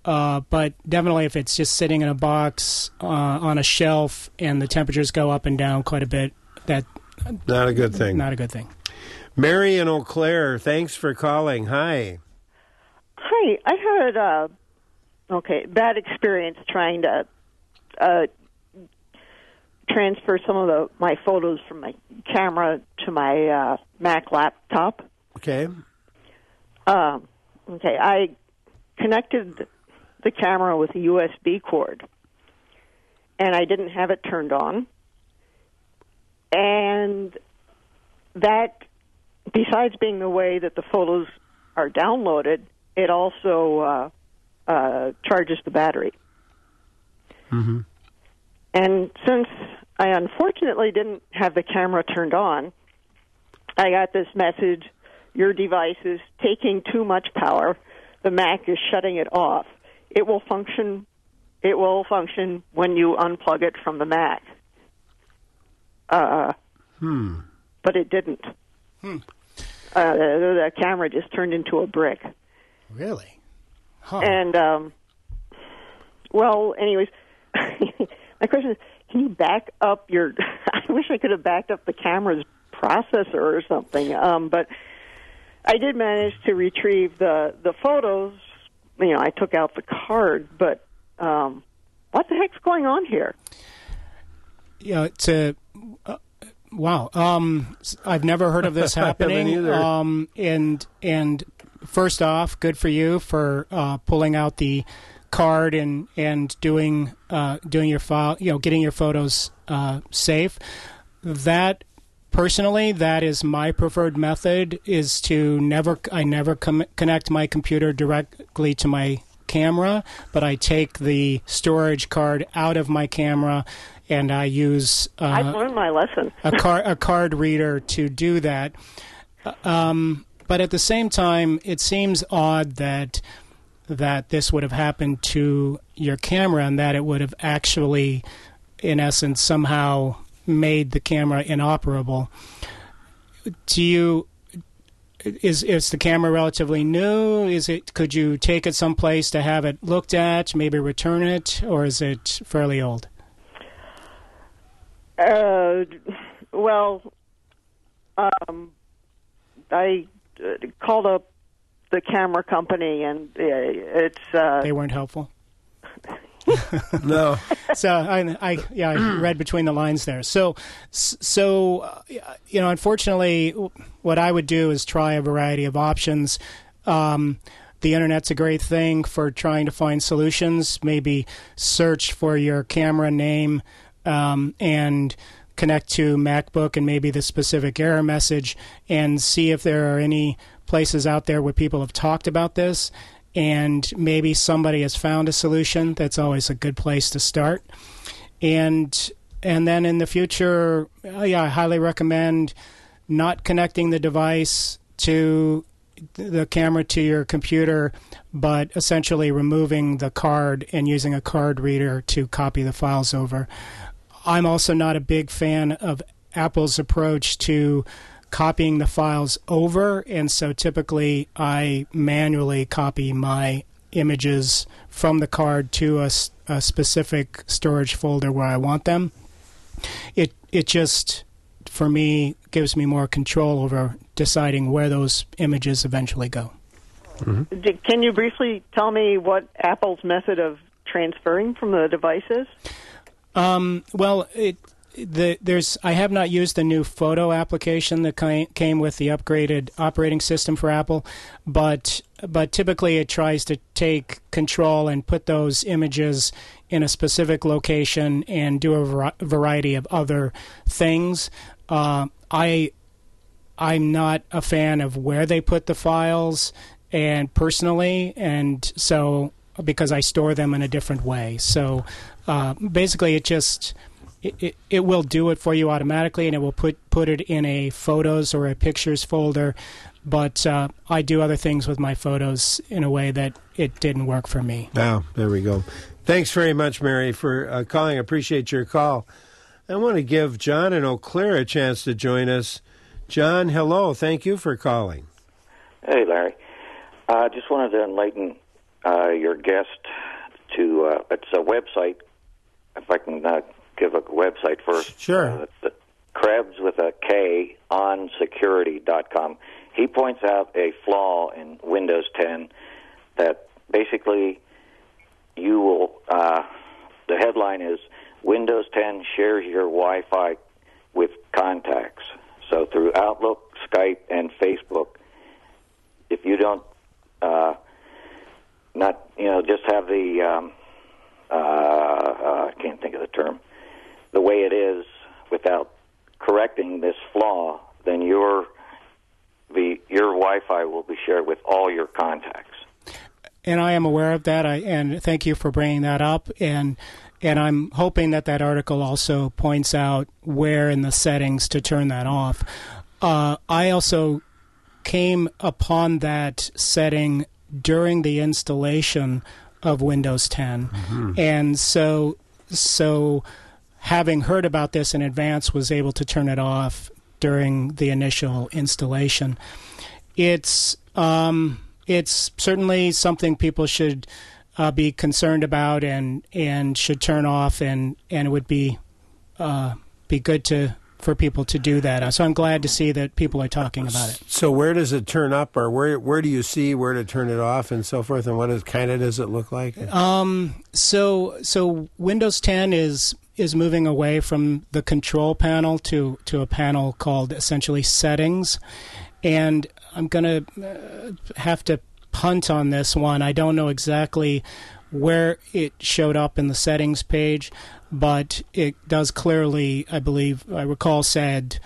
Uh, but definitely if it's just sitting in a box uh, on a shelf and the temperatures go up and down quite a bit, that not a good thing. Not a good thing. Mary in Eau Claire, thanks for calling. Hi. Hi. I had a okay bad experience trying to uh, transfer some of the my photos from my camera to my uh, Mac laptop. Okay. Um, okay. I connected the camera with a U S B cord, and I didn't have it turned on. And that, besides being the way that the photos are downloaded, it also uh, uh, charges the battery. Mm-hmm. And since I unfortunately didn't have the camera turned on, I got this message, your device is taking too much power. The Mac is shutting it off. It will function. It will function when you unplug it from the Mac. Uh, hmm. But it didn't. Hmm. Uh, the, the camera just turned into a brick. Really? Huh. And um, well, anyways, my question is: can you back up your? I wish I could have backed up the camera's processor or something. Um, but I did manage to retrieve the the photos. You know, I took out the card, but um, what the heck's going on here? Yeah, it's a uh, wow. Um, I've never heard of this happening. either. Um, and and first off, good for you for uh, pulling out the card and and doing uh, doing your file. You know, getting your photos uh, safe. That. Personally, that is my preferred method, is to never, I never com- connect my computer directly to my camera, but I take the storage card out of my camera and I use uh, I've learned my lesson. a, car- a card reader to do that. Um, but at the same time, it seems odd that that this would have happened to your camera and that it would have actually, in essence, somehow made the camera inoperable. Do you is is the camera relatively new? Is it could you take it someplace to have it looked at, maybe return it, or is it fairly old? Uh, well, um, I uh, called up the camera company, and uh, it's uh, they weren't helpful. No. So I, I, yeah, I read between the lines there. So, so uh, you know, unfortunately, what I would do is try a variety of options. Um, the internet's a great thing for trying to find solutions. Maybe search for your camera name um, and connect to MacBook and maybe the specific error message and see if there are any places out there where people have talked about this. And maybe somebody has found a solution. That's always a good place to start. And and then in the future, uh, yeah, I highly recommend not connecting the device to the camera to your computer, but essentially removing the card and using a card reader to copy the files over. I'm also not a big fan of Apple's approach to copying the files over, and so typically I manually copy my images from the card to a, a specific storage folder where I want them. It it just, for me, gives me more control over deciding where those images eventually go. Mm-hmm. Can you briefly tell me what Apple's method of transferring from the device is? Um, well, it The, there's. I have not used the new photo application that came with the upgraded operating system for Apple, but but typically it tries to take control and put those images in a specific location and do a var- variety of other things. Uh, I I'm not a fan of where they put the files, and personally, and so because I store them in a different way. So uh, basically, it just. It, it, it will do it for you automatically, and it will put, put it in a photos or a pictures folder. But uh, I do other things with my photos in a way that it didn't work for me. Oh, there we go. Thanks very much, Mary, for uh, calling. I appreciate your call. I want to give John in Eau Claire a chance to join us. John, hello. Thank you for calling. Hey, Larry. I uh, just wanted to enlighten uh, your guest to, uh, it's a website, if I can uh, give a website first. Sure. Uh, the Krebs with a K on security dot com. He points out a flaw in Windows ten that basically you will, uh, the headline is Windows ten shares your Wi-Fi with contacts. So through Outlook, Skype, and Facebook, if you don't, uh, not, you know, just have the, um, uh, uh, I can't think of the term, the way it is without correcting this flaw, then your the your Wi-Fi will be shared with all your contacts. And I am aware of that. I and thank you for bringing that up. And and I'm hoping that that article also points out where in the settings to turn that off. Uh, I also came upon that setting during the installation of Windows ten, mm-hmm. and so so. having heard about this in advance, was able to turn it off during the initial installation. It's um, it's certainly something people should uh, be concerned about and and should turn off, and, and it would be uh, be good to for people to do that. So I'm glad to see that people are talking about it. So where does it turn up, or where where do you see where to turn it off, and so forth, and what is, kind of does it look like? Um, so so Windows ten is. is moving away from the control panel to, to a panel called essentially settings. And I'm going to uh, have to punt on this one. I don't know exactly where it showed up in the settings page, but it does clearly, I believe, I recall said,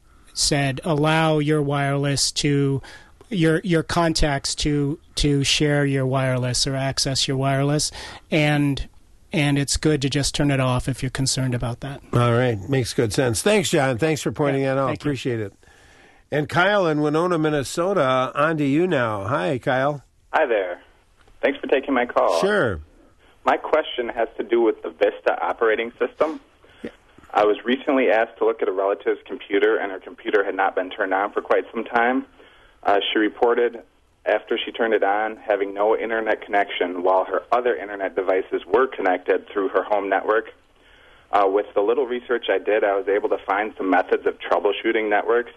said allow your wireless to, your your contacts to, to share your wireless or access your wireless. And And it's good to just turn it off if you're concerned about that. All right. Makes good sense. Thanks, John. Thanks for pointing yeah, that out. Appreciate you. it. And Kyle in Winona, Minnesota, on to you now. Hi, Kyle. Hi there. Thanks for taking my call. Sure. My question has to do with the Vista operating system. Yeah. I was recently asked to look at a relative's computer, and her computer had not been turned on for quite some time. Uh, she reported, after she turned it on, having no internet connection while her other internet devices were connected through her home network. Uh, with the little research I did, I was able to find some methods of troubleshooting networks,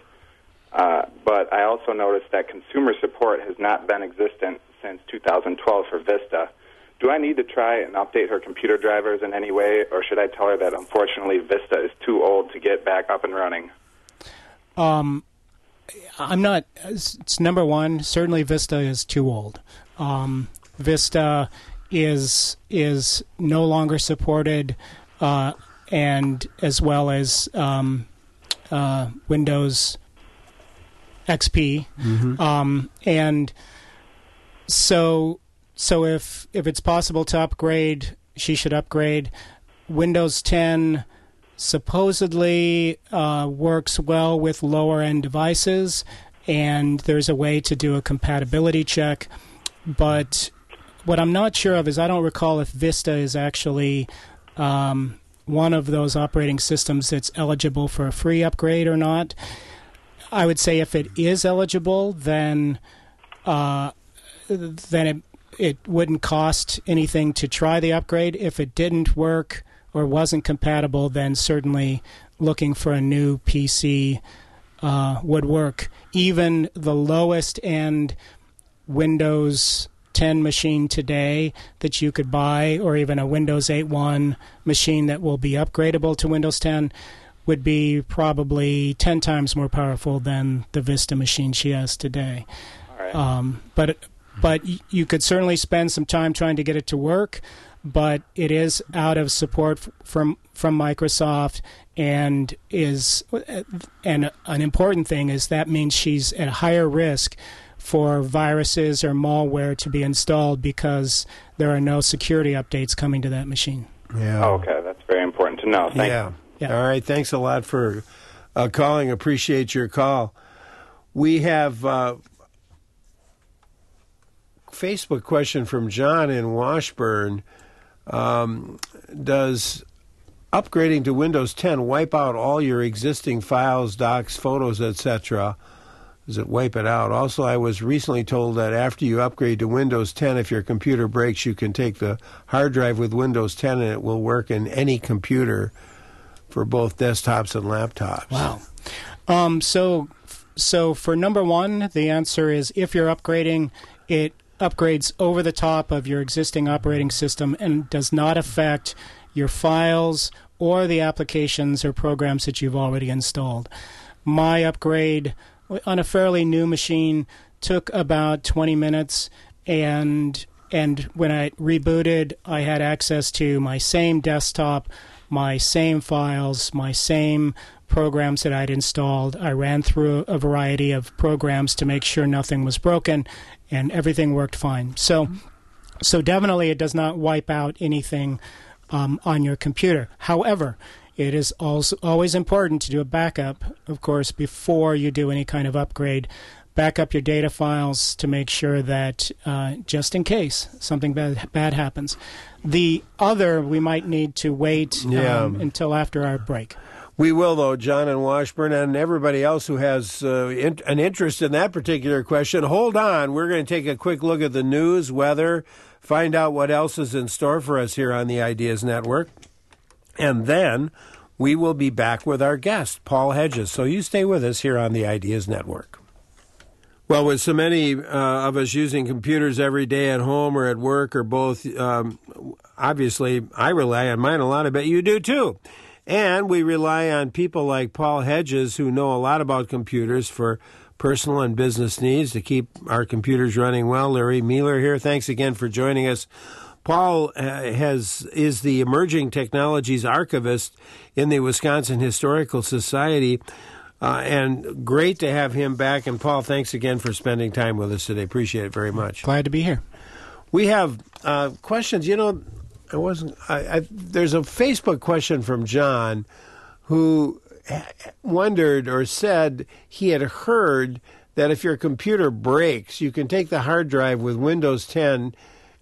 uh, but I also noticed that consumer support has not been existent since two thousand twelve for Vista. Do I need to try and update her computer drivers in any way, or should I tell her that unfortunately Vista is too old to get back up and running? Um. I'm not, it's number one, certainly Vista is too old. Um, Vista is is no longer supported, uh, and as well as um, uh, Windows X P. Mm-hmm. Um, and so so if if it's possible to upgrade, she should upgrade. Windows ten supposedly uh, works well with lower-end devices, and there's a way to do a compatibility check. But what I'm not sure of is I don't recall if Vista is actually um, one of those operating systems that's eligible for a free upgrade or not. I would say if it is eligible, then uh, then it it wouldn't cost anything to try the upgrade. If it didn't work or wasn't compatible, then certainly looking for a new P C uh, would work. Even the lowest end Windows ten machine today that you could buy, or even a Windows eight point one machine that will be upgradable to Windows ten, would be probably ten times more powerful than the Vista machine she has today. All right. Um, but but you could certainly spend some time trying to get it to work. But it is out of support from from Microsoft, and is and an important thing is that means she's at higher risk for viruses or malware to be installed because there are no security updates coming to that machine. Yeah. Okay, that's very important to know. Thank yeah. you. Yeah. All right. Thanks a lot for uh, calling. Appreciate your call. We have uh, Facebook question from John in Washburn. Um, does upgrading to Windows ten wipe out all your existing files, docs, photos, et cetera? Does it wipe it out? Also, I was recently told that after you upgrade to Windows ten, if your computer breaks, you can take the hard drive with Windows ten and it will work in any computer for both desktops and laptops. Wow. Um, so, so for number one, the answer is if you're upgrading, it upgrades over the top of your existing operating system and does not affect your files or the applications or programs that you've already installed. My upgrade on a fairly new machine took about twenty minutes, and and when I rebooted, I had access to my same desktop, my same files, my same programs that I'd installed. I ran through a variety of programs to make sure nothing was broken, and everything worked fine. So, so definitely it does not wipe out anything um, on your computer. However, it is also always important to do a backup, of course, before you do any kind of upgrade. Back up your data files to make sure that, uh, just in case something bad, bad happens. The other, we might need to wait Yeah. um, until after our break. We will, though, John and Washburn, and everybody else who has uh, in, an interest in that particular question. Hold on. We're going to take a quick look at the news, weather, find out what else is in store for us here on the Ideas Network. And then we will be back with our guest, Paul Hedges. So you stay with us here on the Ideas Network. Well, with so many uh, of us using computers every day at home or at work or both, um, obviously I rely on mine a lot. I bet you do too. And we rely on people like Paul Hedges who know a lot about computers for personal and business needs to keep our computers running well. Larry Mueller here. Thanks again for joining us. Paul uh, has is the Emerging Technologies Archivist in the Wisconsin Historical Society. Uh, and great to have him back. And Paul, thanks again for spending time with us today. Appreciate it very much. Glad to be here. We have uh, questions. You know, I wasn't. I, I, there's a Facebook question from John, who wondered or said he had heard that if your computer breaks, you can take the hard drive with Windows ten,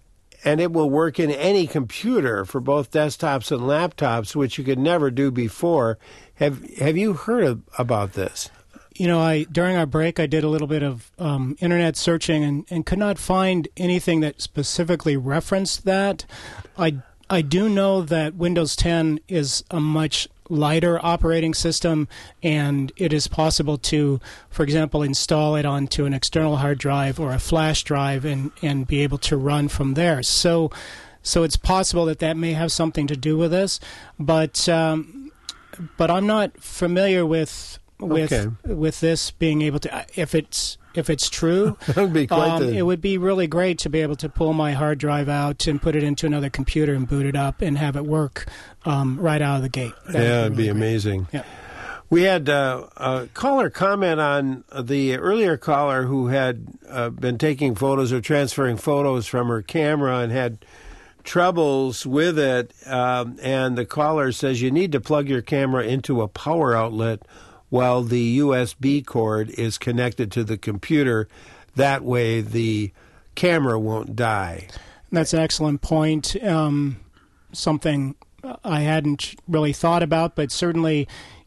and it will work in any computer for both desktops and laptops, which you could never do before. Have Have you heard of, about this? You know, I during our break, I did a little bit of um, internet searching and, and could not find anything that specifically referenced that. I, I do know that Windows ten is a much lighter operating system, and it is possible to, for example, install it onto an external hard drive or a flash drive and, and be able to run from there. So, so it's possible that that may have something to do with this, but um, but I'm not familiar with with Okay. with this being able to. If it's if it's true, That would be quite um, the- it would be really great to be able to pull my hard drive out and put it into another computer and boot it up and have it work um, right out of the gate. That would Yeah, it'd really be great. amazing. Yeah. We had uh, a caller comment on the earlier caller who had uh, been taking photos or transferring photos from her camera and had troubles with it. Um, and the caller says you need to plug your camera into a power outlet while the U S B cord is connected to the computer. That way the camera won't die. That's an excellent point. Um, something I hadn't really thought about, but certainly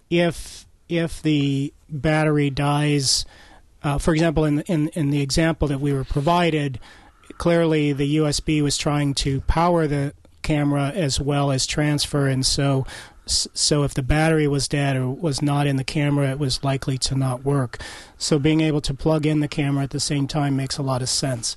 if if the battery dies, uh, for example, in, in in the example that we were provided, clearly the U S B was trying to power the camera as well as transfer, and so so if the battery was dead or was not in the camera, it was likely to not work. So being able to plug in the camera at the same time makes a lot of sense.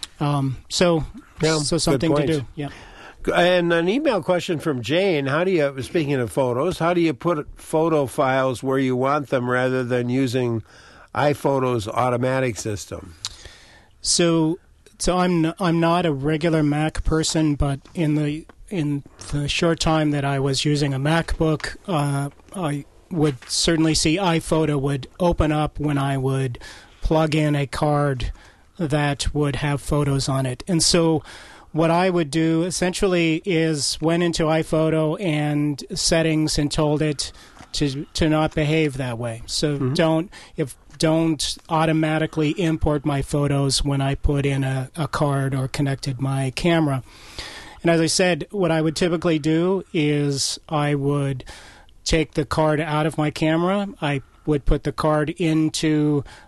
Um, so Yeah, so good something to point. do. Yeah. And an email question from Jane. How do you, speaking of photos, how do you put photo files where you want them rather than using iPhoto's automatic system? So, so I'm n- I'm not a regular Mac person, but in the in the short time that I was using a MacBook, uh, I would certainly see iPhoto would open up when I would plug in a card that would have photos on it. And so what I would do essentially is went into iPhoto and settings and told it to to not behave that way. So don't if don't automatically import my photos when I put in a, a card or connected my camera. And as I said, what I would typically do is I would take the card out of my camera. I would put the card into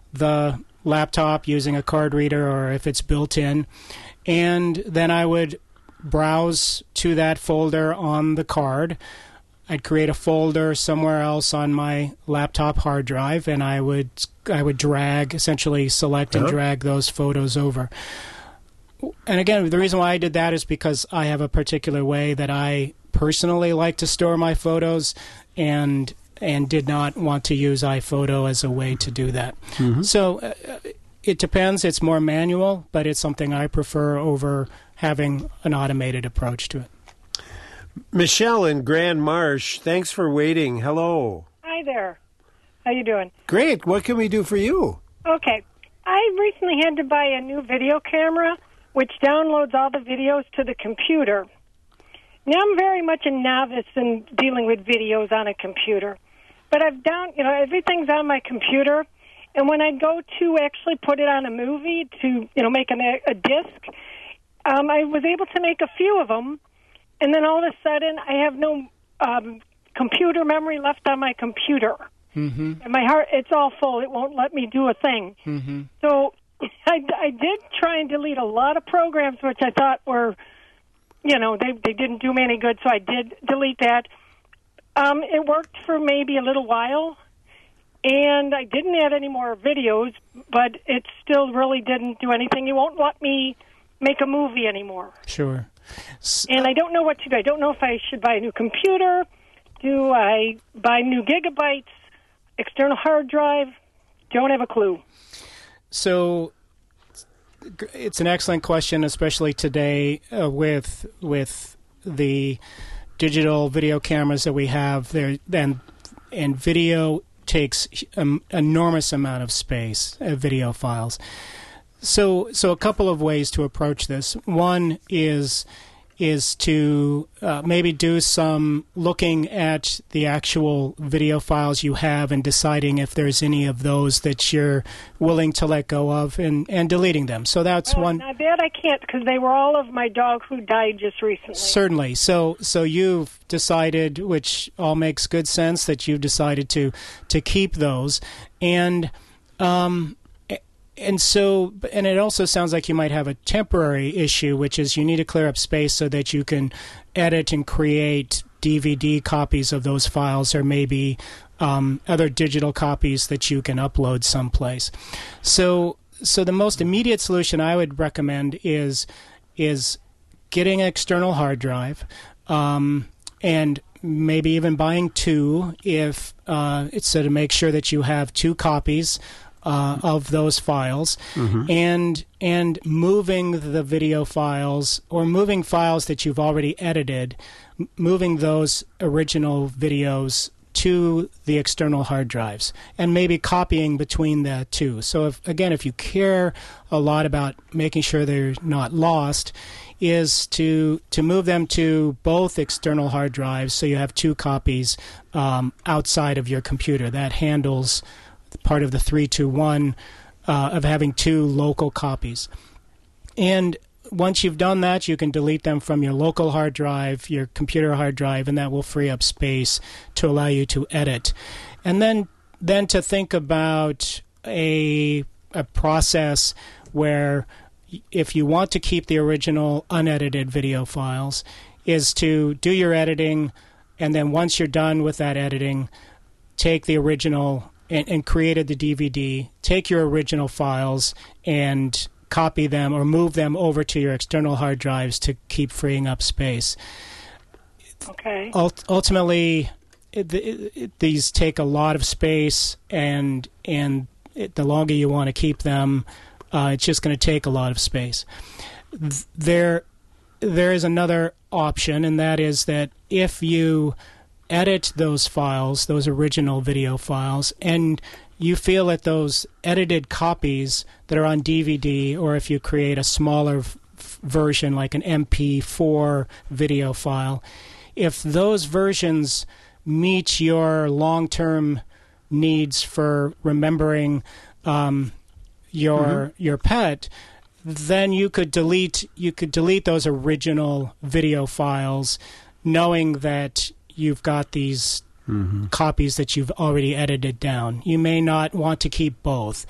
the laptop using a card reader or if it's built in, and then I would browse to that folder on the card. I'd create a folder somewhere else on my laptop hard drive, and I would I would drag, essentially select and Uh-huh. drag those photos over. And again, the reason why I did that is because I have a particular way that I personally like to store my photos, and and did not want to use iPhoto as a way to do that. Mhm. So uh, it depends. It's more manual, but it's something I prefer over having an automated approach to it. Michelle in Grand Marsh, thanks for waiting. Hello. Hi there. How you doing? Great. What can we do for you? Okay. I recently had to buy a new video camera, which downloads all the videos to the computer. Now, I'm very much a novice in dealing with videos on a computer. But I've down, you know, everything's on my computer. And when I go to actually put it on a movie to, you know, make an, a disc, um, I was able to make a few of them. And then all of a sudden, I have no um, computer memory left on my computer. Mm-hmm. And my heart, it's all full. It won't let me do a thing. Mm-hmm. So I, I did try and delete a lot of programs, which I thought were, you know, they, they didn't do me any good. So I did delete that. Um, it worked for maybe a little while. And I didn't add any more videos, but it still really didn't do anything. It won't let me make a movie anymore. Sure. And I don't know what to do. I don't know if I should buy a new computer. Do I buy new gigabytes, external hard drive? Don't have a clue. So it's an excellent question, especially today uh, with with the digital video cameras that we have there, and and video takes an enormous amount of space, uh, video files. So, so a couple of ways to approach this. One is is to uh, maybe do some looking at the actual video files you have and deciding if there's any of those that you're willing to let go of, and, and deleting them. So that's oh, one. Now that I can't, because they were all of my dog who died just recently. Certainly. So so you've decided, which all makes good sense, that you've decided to to keep those. And um And so, and it also sounds like you might have a temporary issue, which is you need to clear up space so that you can edit and create D V D copies of those files, or maybe um, other digital copies that you can upload someplace. So, so the most immediate solution I would recommend is is getting an external hard drive, um, and maybe even buying two, if uh, it's so to make sure that you have two copies Uh, of those files, Mm-hmm. and and moving the video files, or moving files that you've already edited, m- moving those original videos to the external hard drives, and maybe copying between the two. So if, again, if you care a lot about making sure they're not lost, is to to move them to both external hard drives, so you have two copies um, outside of your computer. That handles part of the three two one uh, of having two local copies. And once you've done that, you can delete them from your local hard drive, your computer hard drive, and that will free up space to allow you to edit. And then then to think about a a process where, if you want to keep the original unedited video files, is to do your editing, and then once you're done with that editing, take the original And, and created the D V D, take your original files and copy them or move them over to your external hard drives to keep freeing up space. Okay. Ult- ultimately, it, it, it, these take a lot of space, and and it, the longer you want to keep them, uh, it's just going to take a lot of space. There, there is another option, and that is that if you edit those files, those original video files, and you feel that those edited copies that are on D V D, or if you create a smaller f- version like an M P four video file, if those versions meet your long-term needs for remembering um, your mm-hmm. your pet, then you could delete you could delete those original video files, knowing that you've got these mm-hmm. copies that you've already edited down. You may not want to keep both,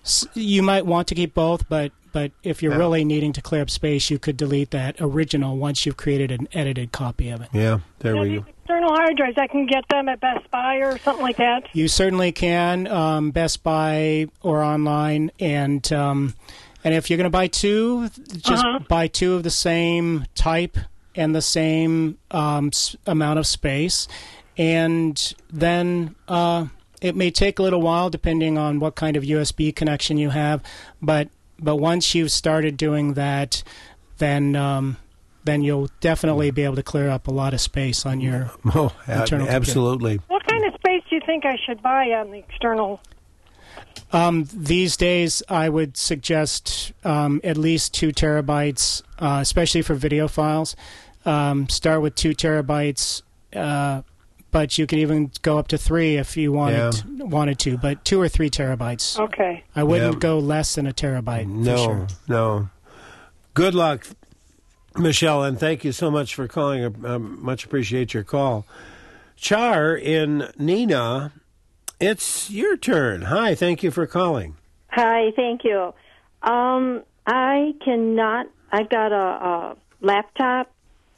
you might want to keep both, but but if you're Yeah. really needing to clear up space, you could delete that original once you've created an edited copy of it. Yeah, there Now, we these go. external hard drives, I can get them at Best Buy or something like that. You certainly can, um, Best Buy or online, and um, and if you're going to buy two, just Uh-huh. buy two of the same type and the same um, s- amount of space, and then uh, it may take a little while depending on what kind of U S B connection you have, but but once you've started doing that, then um, then you'll definitely be able to clear up a lot of space on your Oh, internal computer. absolutely. What kind of space do you think I should buy on the external? Um, these days, I would suggest um, at least two terabytes, uh, especially for video files. Um, start with two terabytes, uh, but you can even go up to three if you wanted wanted to. But two or three terabytes. Okay. I wouldn't Yeah. go less than a terabyte. No, for sure. no. Good luck, Michelle, and thank you so much for calling. I um, much appreciate your call. Char in Nina, it's your turn. Hi, thank you for calling. Hi, thank you. Um, I cannot. I've got a, a laptop,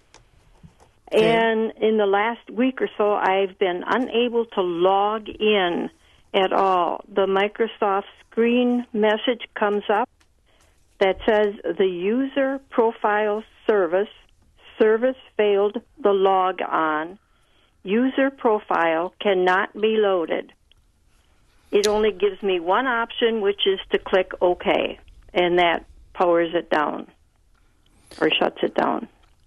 and in the last week or so, I've been unable to log in at all. The Microsoft screen message comes up that says the user profile service service failed the log on. User profile cannot be loaded. It only gives me one option, which is to click OK, and that powers it down or shuts it down.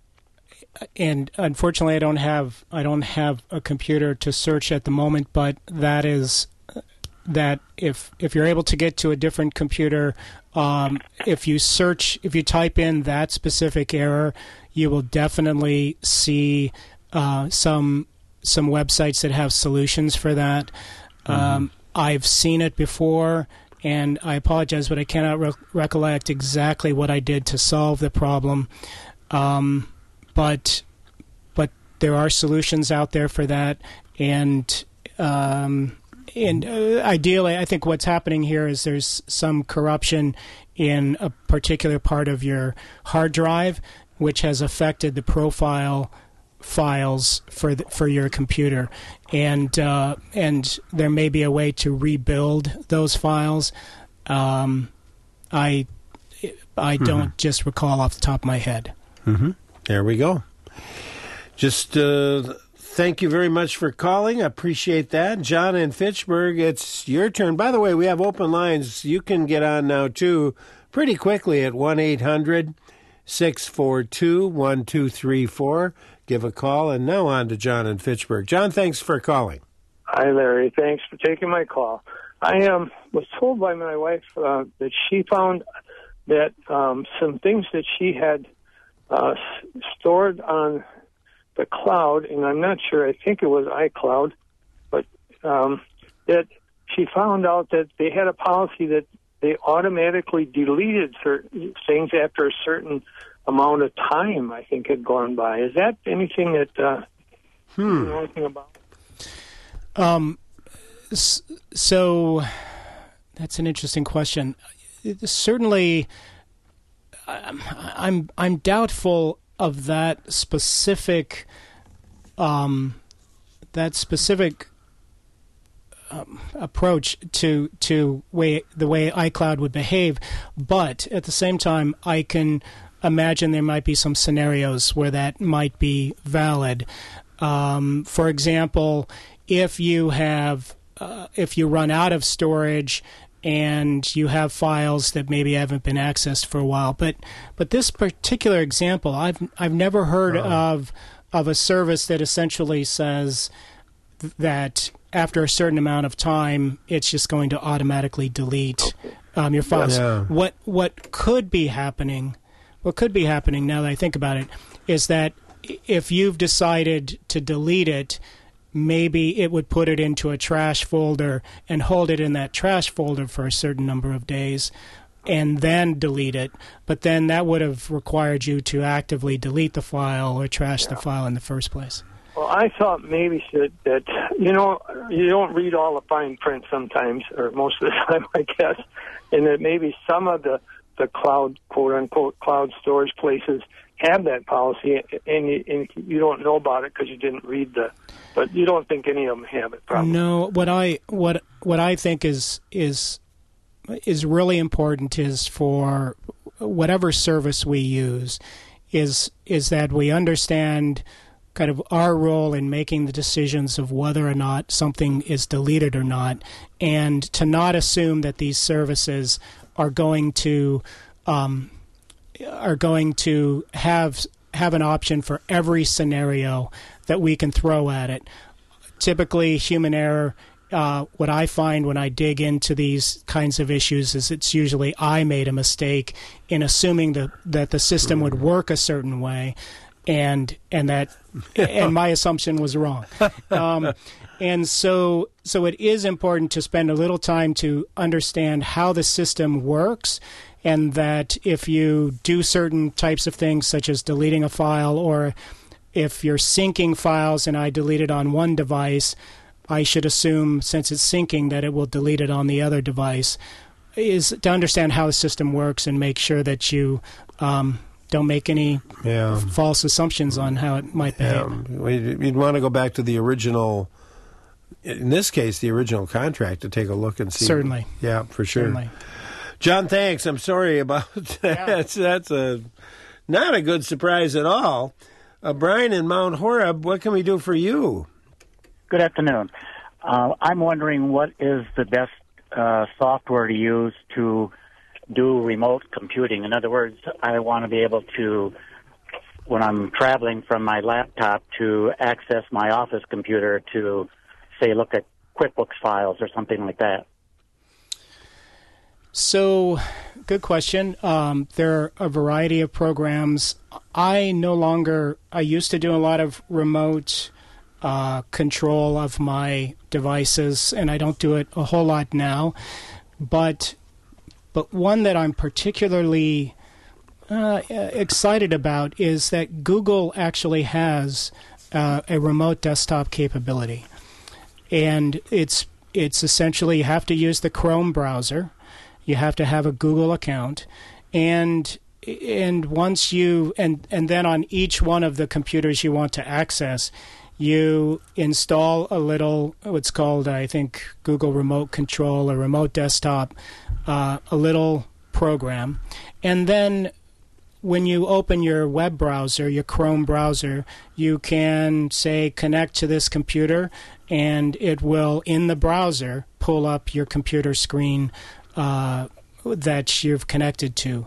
And unfortunately, I don't have I don't have a computer to search at the moment. But that is that if if you're able to get to a different computer, um, if you search if you type in that specific error, you will definitely see uh, some some websites that have solutions for that. Mm-hmm. Um, I've seen it before, and I apologize, but I cannot re- recollect exactly what I did to solve the problem. Um, but but there are solutions out there for that, and um, and uh, ideally, I think what's happening here is there's some corruption in a particular part of your hard drive, which has affected the profile files for the, for your computer, and uh, and there may be a way to rebuild those files. Um, I I don't Mm-hmm. just recall off the top of my head. Mm-hmm. There we go. Just uh, thank you very much for calling. I appreciate that. John in Fitchburg, it's your turn. By the way, we have open lines. You can get on now, too, pretty quickly at one eight hundred six four two one two three four. Give a call. And now on to John in Fitchburg. John, thanks for calling. Hi, Larry. Thanks for taking my call. I um, was told by my wife uh, that she found that um, some things that she had uh, s- stored on the cloud, and I'm not sure, I think it was iCloud, but um, that she found out that they had a policy that they automatically deleted certain things after a certain amount of time, I think, had gone by. Is that anything that uh, hmm. you know anything about? Um, so that's an interesting question. It, certainly, I'm, I'm I'm doubtful of that specific um, that specific um, approach to to way the way iCloud would behave, but at the same time, I can imagine there might be some scenarios where that might be valid. Um, for example, if you have uh, if you run out of storage and you have files that maybe haven't been accessed for a while, but but this particular example, I've I've never heard Oh. of of a service that essentially says th- that after a certain amount of time, it's just going to automatically delete um, your files. Yeah. What what could be happening? What could be happening now that I think about it is that if you've decided to delete it, maybe it would put it into a trash folder and hold it in that trash folder for a certain number of days and then delete it. But then that would have required you to actively delete the file or trash the file in the first place. Well, I thought maybe that, that, you know, you don't read all the fine print sometimes, or most of the time, I guess, and that maybe some of the, the cloud, quote-unquote, cloud storage places have that policy, and you, and you don't know about it because you didn't read the, but you don't think any of them have it, probably. No, what I what what I think is is is really important is for whatever service we use, is is that we understand kind of our role in making the decisions of whether or not something is deleted or not, and to not assume that these services are going to um, are going to have have an option for every scenario that we can throw at it. Typically, human error, uh, what I find when I dig into these kinds of issues is it's usually I made a mistake in assuming that, that the system would work a certain way, and and that and my assumption was wrong. Um, and so so it is important to spend a little time to understand how the system works, and that if you do certain types of things, such as deleting a file, or if you're syncing files and I delete it on one device, I should assume, since it's syncing, that it will delete it on the other device, is to understand how the system works and make sure that you um, don't make any yeah. false assumptions on how it might behave. Yeah. You'd want to go back to the original, in this case, the original contract to take a look and see. Certainly. Yeah, for sure. Certainly. John, thanks. I'm sorry about that. Yeah. That's, that's a not a good surprise at all. Uh, Brian in Mount Horeb, what can we do for you? Good afternoon. Uh, I'm wondering what is the best uh, software to use to do remote computing. In other words, I want to be able to, when I'm traveling from my laptop, to access my office computer to, say, look at QuickBooks files or something like that. So, good question. Um, there are a variety of programs. I no longer, I used to do a lot of remote uh, control of my devices, and I don't do it a whole lot now. But, but one that I'm particularly uh, excited about is that Google actually has uh, a remote desktop capability. And it's it's essentially, you have to use the Chrome browser. You have to have a Google account, and and once you and and then on each one of the computers you want to access, you install a little what's called, I think, Google Remote Control or Remote Desktop, uh, a little program, and then when you open your web browser, your Chrome browser, you can say connect to this computer, and it will in the browser pull up your computer screen Uh, that you've connected to.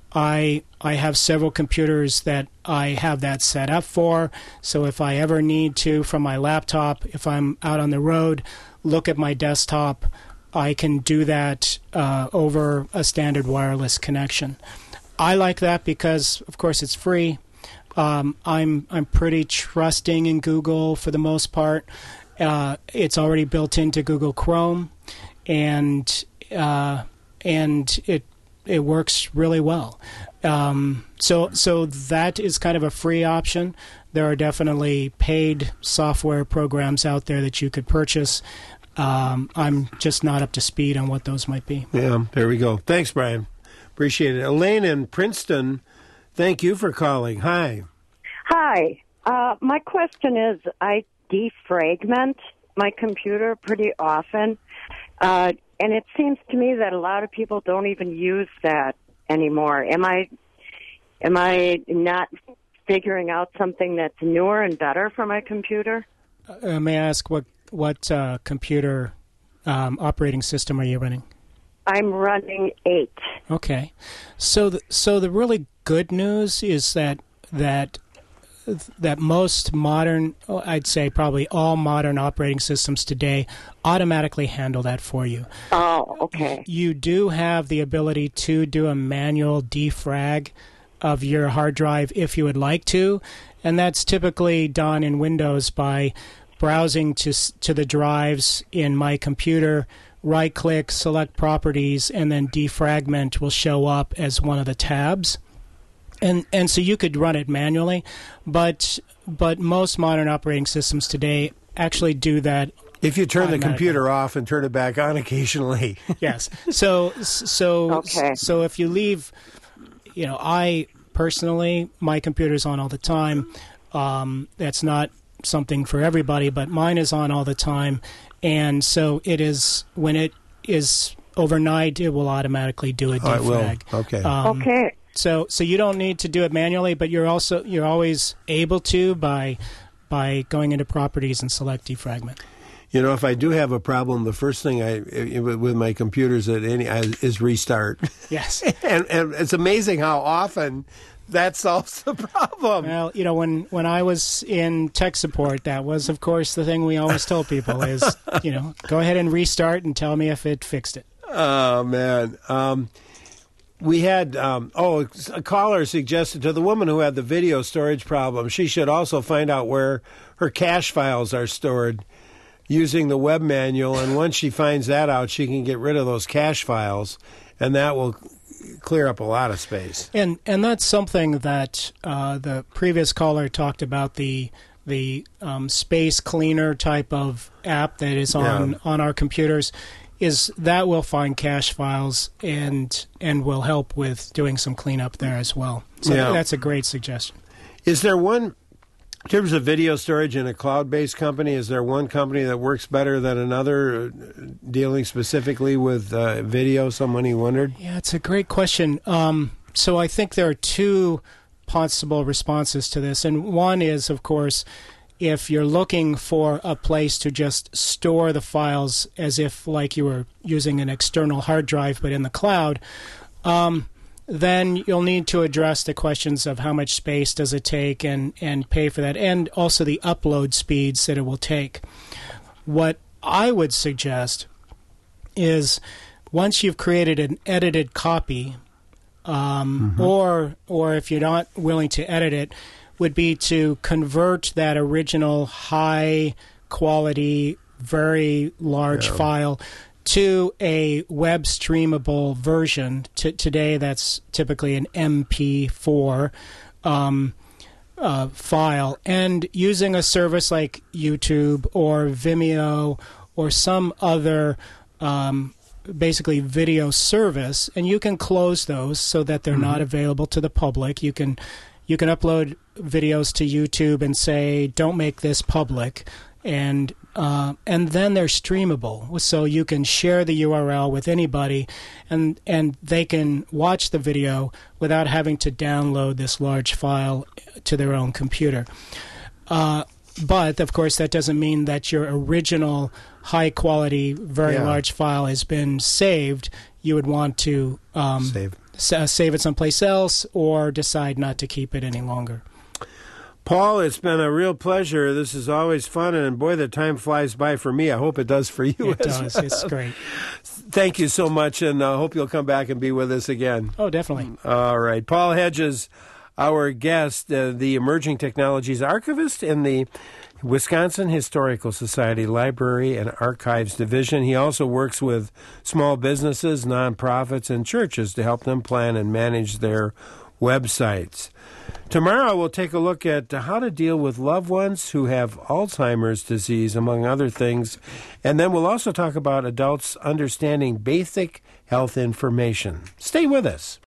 I I have several computers that I have that set up for, so if I ever need to, from my laptop, if I'm out on the road, look at my desktop, I can do that uh, over a standard wireless connection. I like that because, of course, it's free. Um, I'm I'm pretty trusting in Google for the most part. Uh, it's already built into Google Chrome, and Uh, and it it works really well. Um, so so that is kind of a free option. There are definitely paid software programs out there that you could purchase. Um, I'm just not up to speed on what those might be. Yeah, there we go. Thanks, Brian. Appreciate it. Elaine in Princeton, thank you for calling. Hi. Hi. Uh, my question is, I defragment my computer pretty often. Uh, And it seems to me that a lot of people don't even use that anymore. Am I am I not figuring out something that's newer and better for my computer? Uh, may I ask what what uh, computer um, operating system are you running? I'm running eight. Okay, so the, so the really good news is that that that most modern, I'd say probably all modern operating systems today automatically handle that for you. Oh, okay. You do have the ability to do a manual defrag of your hard drive if you would like to, and that's typically done in Windows by browsing to to the drives in My Computer, right-click, select Properties, and then Defragment will show up as one of the tabs. And and so you could run it manually, but but most modern operating systems today actually do that. If you turn the computer off and turn it back on occasionally. Yes. So so Okay. so if you leave, you know, I personally, my computer's on all the time. Um, that's not something for everybody, but mine is on all the time, and so it is when it is overnight, it will automatically do a Oh, it will. defrag. Okay. Um, Okay. So so you don't need to do it manually, but you're also you're always able to by by going into properties and select defragment. You know, if I do have a problem, the first thing I I- with my computers at any is restart. Yes. and, and it's amazing how often that solves the problem. Well, you know, when, when I was in tech support, that was, of course, the thing we always told people is, you know, go ahead and restart and tell me if it fixed it. Oh, man. Um, we had, um, oh, a caller suggested to the woman who had the video storage problem, she should also find out where her cache files are stored using the web manual. And once she finds that out, she can get rid of those cache files, and that will clear up a lot of space. And and that's something that uh, the previous caller talked about, the the um, space cleaner type of app that is on, Yeah. on our computers, is that will find cache files and and will help with doing some cleanup there as well. So Yeah. that's a great suggestion. Is there one, in terms of video storage in a cloud-based company, is there one company that works better than another, uh, dealing specifically with uh, video? Somebody wondered. Yeah, it's a great question. Um, so I think there are two possible responses to this. And one is, of course, if you're looking for a place to just store the files as if like you were using an external hard drive but in the cloud, um, then you'll need to address the questions of how much space does it take and, and pay for that, and also the upload speeds that it will take. What I would suggest is once you've created an edited copy, um, Mm-hmm. or or if you're not willing to edit it, would be to convert that original high quality, very large Yeah. file to a web streamable version. T- today, that's typically an M P four um, uh, file, and using a service like YouTube or Vimeo or some other um, basically video service, and you can close those so that they're not available to the public. You can you can upload videos to YouTube and say, "Don't make this public," and uh, and then they're streamable. So you can share the U R L with anybody, and and they can watch the video without having to download this large file to their own computer. Uh, but of course, that doesn't mean that your original high quality, very Yeah. large file has been saved. You would want to um, Save. s- uh, save it someplace else, or decide not to keep it any longer. Paul, it's been a real pleasure. This is always fun, and boy, the time flies by for me. I hope it does for you. It as does. well. It's great. Thank you so much, and I uh, hope you'll come back and be with us again. Oh, definitely. All right. Paul Hedges, our guest, uh, the Emerging Technologies Archivist in the Wisconsin Historical Society Library and Archives Division. He also works with small businesses, nonprofits, and churches to help them plan and manage their websites. Tomorrow we'll take a look at how to deal with loved ones who have Alzheimer's disease, among other things. And then we'll also talk about adults understanding basic health information. Stay with us.